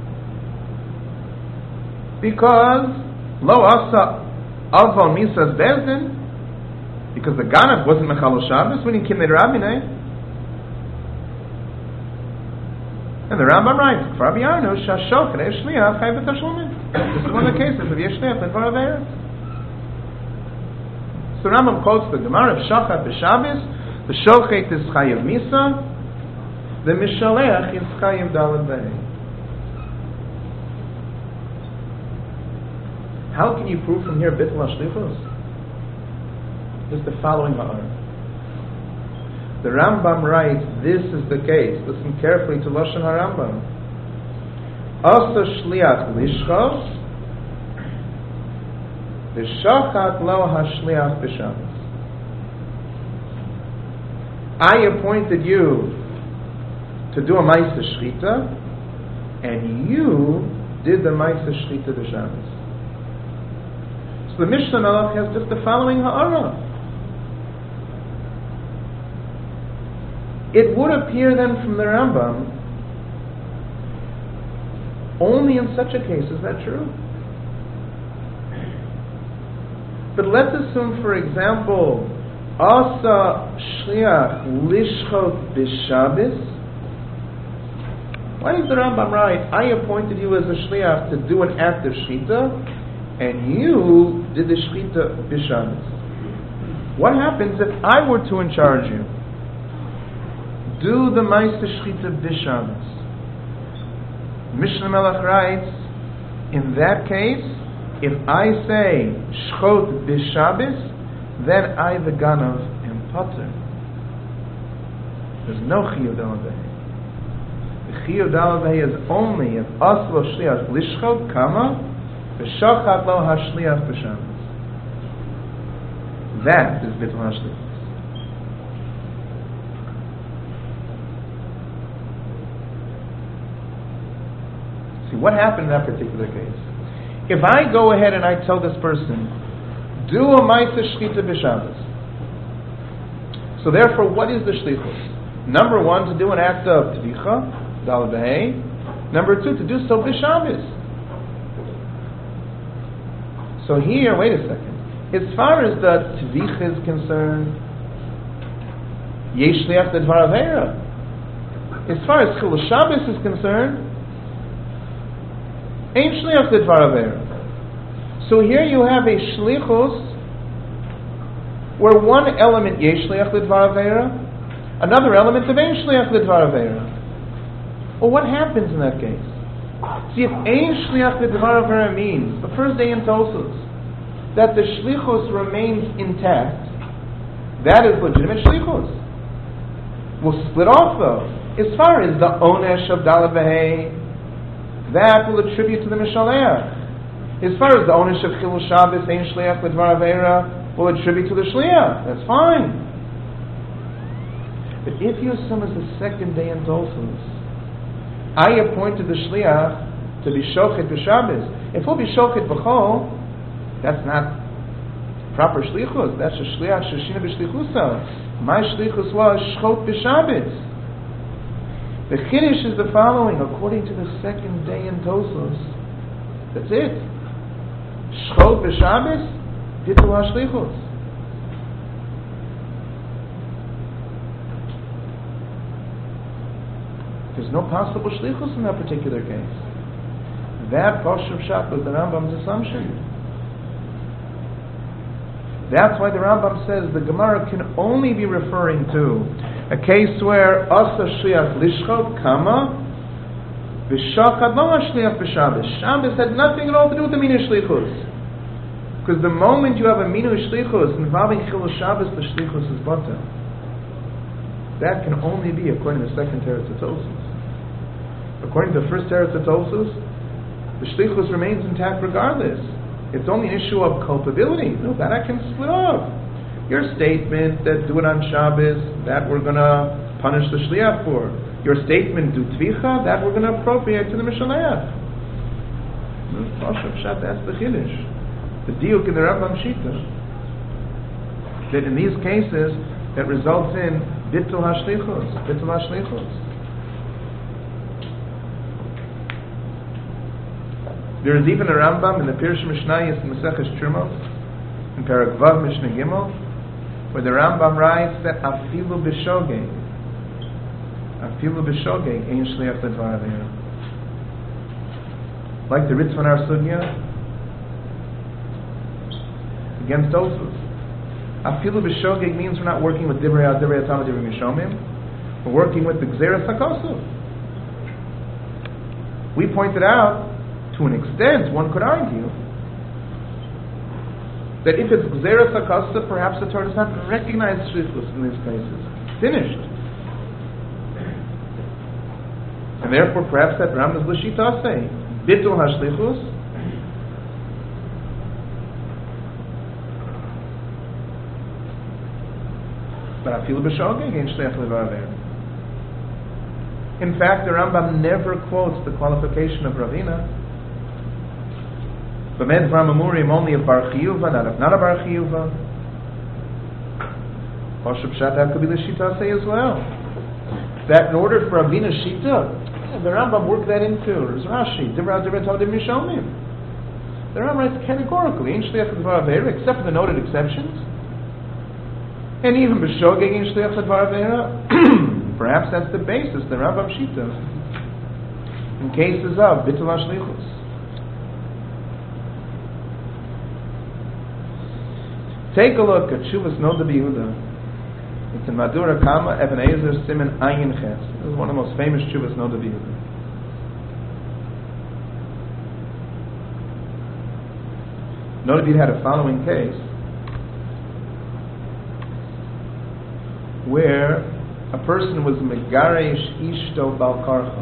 because lo asa avon misas bezdin, because the Ganav wasn't Mechal Shabbos, we didn't Kinlei Rabbanan. And the Rambam writes, "For Rabbi Yarnu, Shashok and Shliach Chayv B'Tashlumin." This is one of the cases of Yeshliach and Varavera. So the Rambam quotes the Gemara of Shachat b'Shabbos. The Shochet is Chayiv Misa. The Mishaleach is Chayiv Daled Behei. How can you prove from here Bittul HaShlichus? Just the following ha'ar. The Rambam writes, this is the case. Listen carefully to Lashon HaRambam. Asa shliach lishchos, v'shachat lo hashliach b'Shabbos. I appointed you to do a Ma'aser Shchita, and you did the Ma'aser Shchita b'Shabbos. So the Mishnah Melech has just the following ha'ara. It would appear then from the Rambam, only in such a case is that true. But let's assume, for example, Asa Shliach Lishchot b'Shabbos. Why does the Rambam write, I appointed you as a Shliach to do an act of Shchita, and you did the Shchita b'Shabbos? What happens if I were to in charge you? Do the Ma'aser Shchita b'Shabbos. Mishnah Melech writes, in that case, if I say Shchot b'Shabbos, then I, the Ganav, am Potter. There's no Chiyuv Daled Behei. The Chiyuv Daled Behei is only if As lo Shliach Lishchot Kama v'Shachat lo Hashliach b'Shabbos. That is Bittul HaShlichus. See, what happened in that particular case? If I go ahead and I tell this person, do a Ma'aser Shchita b'Shabbos. So therefore, what is the Shlichus? Number one, to do an act of Tvicha, Daled Behei. Number two, to do so b'Shabbos. So here, wait a second. As far as the Tvicha is concerned, Yesh Shliach D'Dvar Avera. As far as Chilul Shabbos is concerned, Ein Shliach D'Dvar Avera. So here you have a Shlichus where one element Yesh Shliach L'Dvar Avera, another element of Ein Shliach L'Dvar Avera. Well, what happens in that case? See, if Ein Shliach L'Dvar Avera means, the first day in Tosos, that the Shlichus remains intact, that is legitimate Shlichus. We'll split off though. As far as the Onesh of Daled Behei, that will attribute to the Mishaleach. As far as the Onesh of Chilul Shabbos, Ein Shliach L'Dvar Avera, will attribute to the Shliach. That's fine. But if you assume it's the second day in Tosos, I appointed the Shliach to be Shochet b'Shabbos. If he'll be Shochet b'Chol, that's not proper Shlichus. That's a Shliach Sheshina b'Shlichusa. My Shlichus was Shchot b'Shabbos. The Chiddush is the following, according to the second day in Tosos. That's it. Shchot b'Shabbos, Bittul HaShlichus. There's no possible Shlichus in that particular case. That Poshuv Shat was the Rambam's assumption. That's why the Rambam says the Gemara can only be referring to a case where Asa Shliach Lishchot Kama V'Shachad Lo HaShliach b'Shabbos. Shabbos had nothing at all to do with the Minui Shlichus. Because the moment you have a Minui Shlichus involving Chilul Shabbos, the Shlichus is Batel. that can only be according to the second Teretz Tosus. According to the first Teretz Tosus, the shlichus remains intact regardless. It's only an issue of culpability. No, that I can split off. Your statement that do it on Shabbos, that we're going to punish the shliach for. Your statement do tvicha, that we're going to appropriate to the Mishalech. That's the chiddush. The diuk in the Rambam Shita. That in these cases, that results in bittul hashlichus. Bittul hashlichus. There is even a Rambam in the Pirush Mishnayos in Maseches Trumos, in Perek Vav Mishnah Gimel, where the Rambam writes that afilu b'shogeg ein shliach ledvar avera. Like the Ritvan Ar Sugya against Tosus. Afilu b'shogeg means we're not working with divrei Talmud divrei Mishomim. We're working with the Gzeras HaKosov. We pointed out, to an extent, one could argue that if it's Gzeras HaKosov, perhaps the Torah does not recognize shlichus in these cases. Finished. And therefore, perhaps that Ram is l'shita say bittul hashlichus. But afilu b'shogeg ein shliach ledvar avera. In fact, the Rambam never quotes the qualification of Ravina. B'med Dvar Memurim only of Bar Chiyuva, not a Bar Chiyuva. Pashut Pshat that could be the Shita say as well. That in order for Ravina Shita, the Rambam worked that into. There's Rashi, Divrei Talmud Mishomim. The Rambam writes categorically, Ein Shliach Ledvar Avera, except for the noted exceptions. And even B'shogeg Ein Shliach Ledvar Avera, perhaps that's the basis, the Rambam Shita, in cases of Bittul HaShlichus. Take a look at Shuvas Noda B'Yehuda. It's in Madura Kama, Even Ezer, Siman Ayin Ches. This is one of the most famous Shuvas Noda B'Yehuda. Noda B'Yehuda had a following case where a person was Megaresh Ishto Bal Karcha.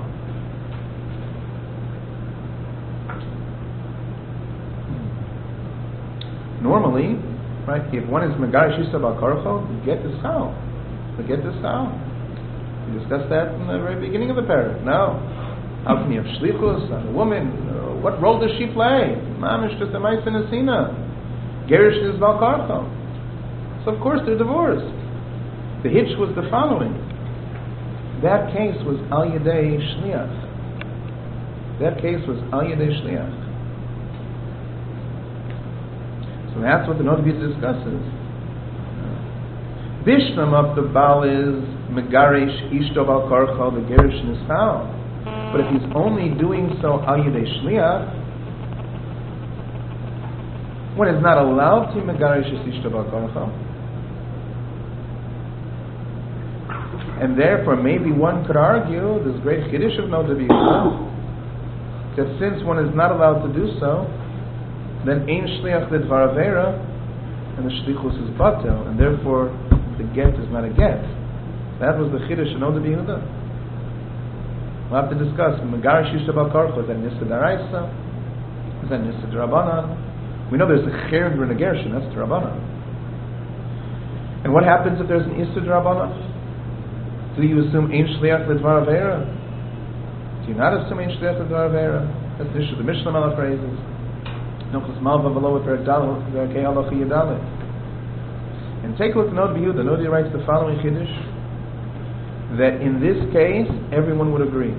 Normally, right, if one is Megaresh Ishto Bal Karcha, you get this how. We discussed that in the very beginning of the parak. Now, how can you have shlichus on a woman? What role does she play? Mamish just a ma'aser nesina. Gerish is Bal Karcha. So of course they're divorced. The hitch was the following. That case was Al Yedei Shliach. So that's what the Noda B'Yehuda discusses. Bishnam of the Baal is Megaresh Ishto Bal Karcha, the Gerish Nisal. But if he's only doing so Al Yedei Shliach, one is not allowed to Megaresh Ishto Bal Karcha. And therefore, maybe one could argue, this great chiddush of Noda B'Yehuda, that since one is not allowed to do so, then ein shliach ledvar avera, and the shlichus is batel, and therefore the get is not a get. That was the chiddush of Noda B'Yehuda. We'll have to discuss. Megaresh Ishto Bal Karcha, is that nissa d'araisa? Is that nissa d'rabanan? We know there's a cher and a gershon, that's d'rabanan. And what happens if there's an issa d'rabanan? Do you assume ein shliach ledvar avera? Do you not assume ein shliach ledvar avera? That's the issue the Mishnah Malach raises. Nochus Malva V'lo Perek Daled V'Kei Halacha Yadalet. And take a look at Noda B'Yehuda. Noda B'Yehuda writes the following chiddush, that in this case everyone would agree.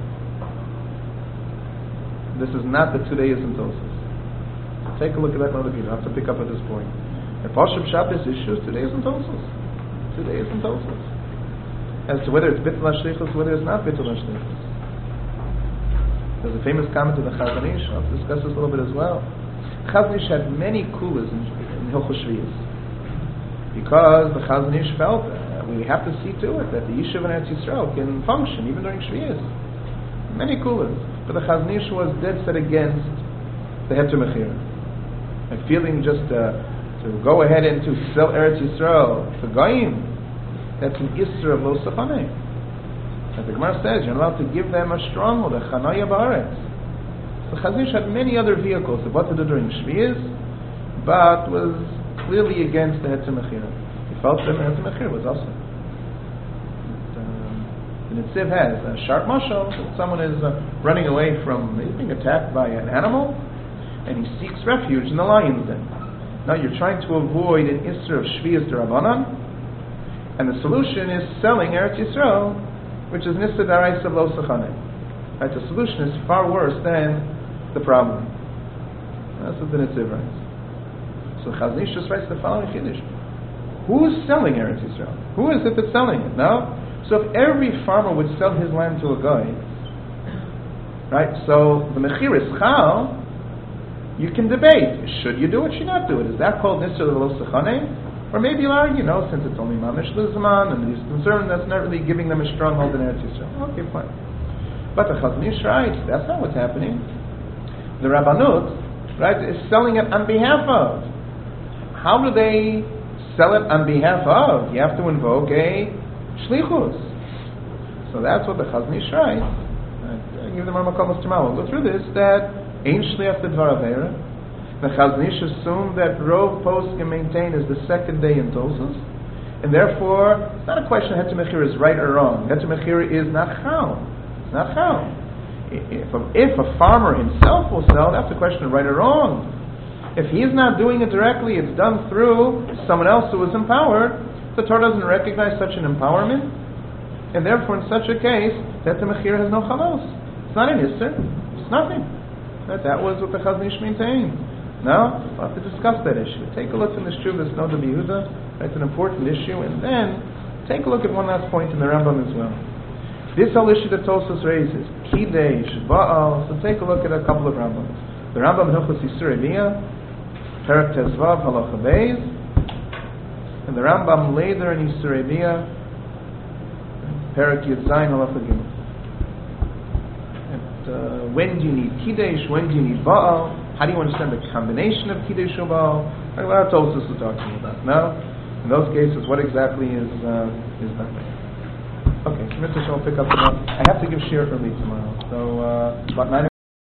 This is not the 2 days in Tosus. Take a look at that Noda B'Yehuda. I have to pick up at this point. The Pashut Shabbos issues 2 days in Tosus. 2 days in Tosus. As to whether it's bittul hashlichus, whether it's not bittul hashlichus. There's a famous comment of the Chazon Ish. I'll discuss this a little bit as well. Chazon Ish had many kulas in Hilchos Shviyos, because the Chazon Ish felt we have to see to it that the Yishuv in Eretz Yisrael can function even during Shviyos. Many kulas, but the Chazon Ish was dead set against the Heter Mechira, and feeling just to go ahead and to sell Eretz Yisrael to Goyim. that's an Isser of Lo Sachanei. As the Gemara says, you're not allowed to give them a stronghold, a Chanaya Ba'aretz. So Chazon Ish had many other vehicles of what to do during Shvi'is, but was clearly against the Heter Mechira. He felt that the Heter Mechira was also. The Netziv has a sharp mashal that someone is running away from, he's being attacked by an animal, and he seeks refuge in the lion's den. Now you're trying to avoid an Isser of Shvi'is D'Rabbanan, and the solution is selling Eretz Yisrael, which is Nissa D'Araisa Lo Sachanei. Right, the solution is far worse than the problem. That's what the Netziv writes. So Chazon Ish just writes the following Chiddush. Who's selling Eretz Yisrael? Who is it that's selling it? No? So if every farmer would sell his land to a guy, right, so the Mechir is Chal, you can debate, should you do it, should you not do it? Is that called Nissa Lo Sachanei? Or maybe you'll argue, since it's only Mamish Lizman, and he's concerned that's not really giving them a stronghold in Eretz Yisrael. Okay, fine. But the Chazon Ish writes, that's not what's happening. The Rabbanut, right, is selling it on behalf of. How do they sell it on behalf of? You have to invoke a Shlichus. So that's what the Chazon Ish writes. I give them our Makom tomorrow. We'll go through this, that Ein Shliach D'Dvar Avera. The Chazon Ish assumed that Rov Poskim maintain is the second day in Tosfos, and therefore it's not a question of Heter Mechira is right or wrong. Heter Mechira is not Chal. It's not Chal. If a farmer himself will sell, that's a question of right or wrong. If he's not doing it directly, it's done through someone else who is empowered. The Torah doesn't recognize such an empowerment, and therefore in such a case, Heter Mechira has no chalos. It's not an Isser. It's nothing. That was what the Chazon Ish maintained. Now, we'll have to discuss that issue. Take a look in the Shuvas Noda B'Yehuda. It's an important issue. And then, take a look at one last point in the Rambam as well. This whole issue that Tosfos raises, Kidesh, Baal, so take a look at a couple of Rambams. The Rambam Hilchos Yisur Eliyah, Perek Tezvav, Halacha Beis, and the Rambam later in Yisur Eliyah, Perek Yud Zayin, Halacha Gimel. When do you need Kiddush? When do you need Baal? How do you understand the combination of Kiddush and Baal? A lot of Tosfos we're talking about. Now, in those cases, what exactly is done? Okay, so Mr. Shal will pick up tomorrow. I have to give Shir early tomorrow. So, about 9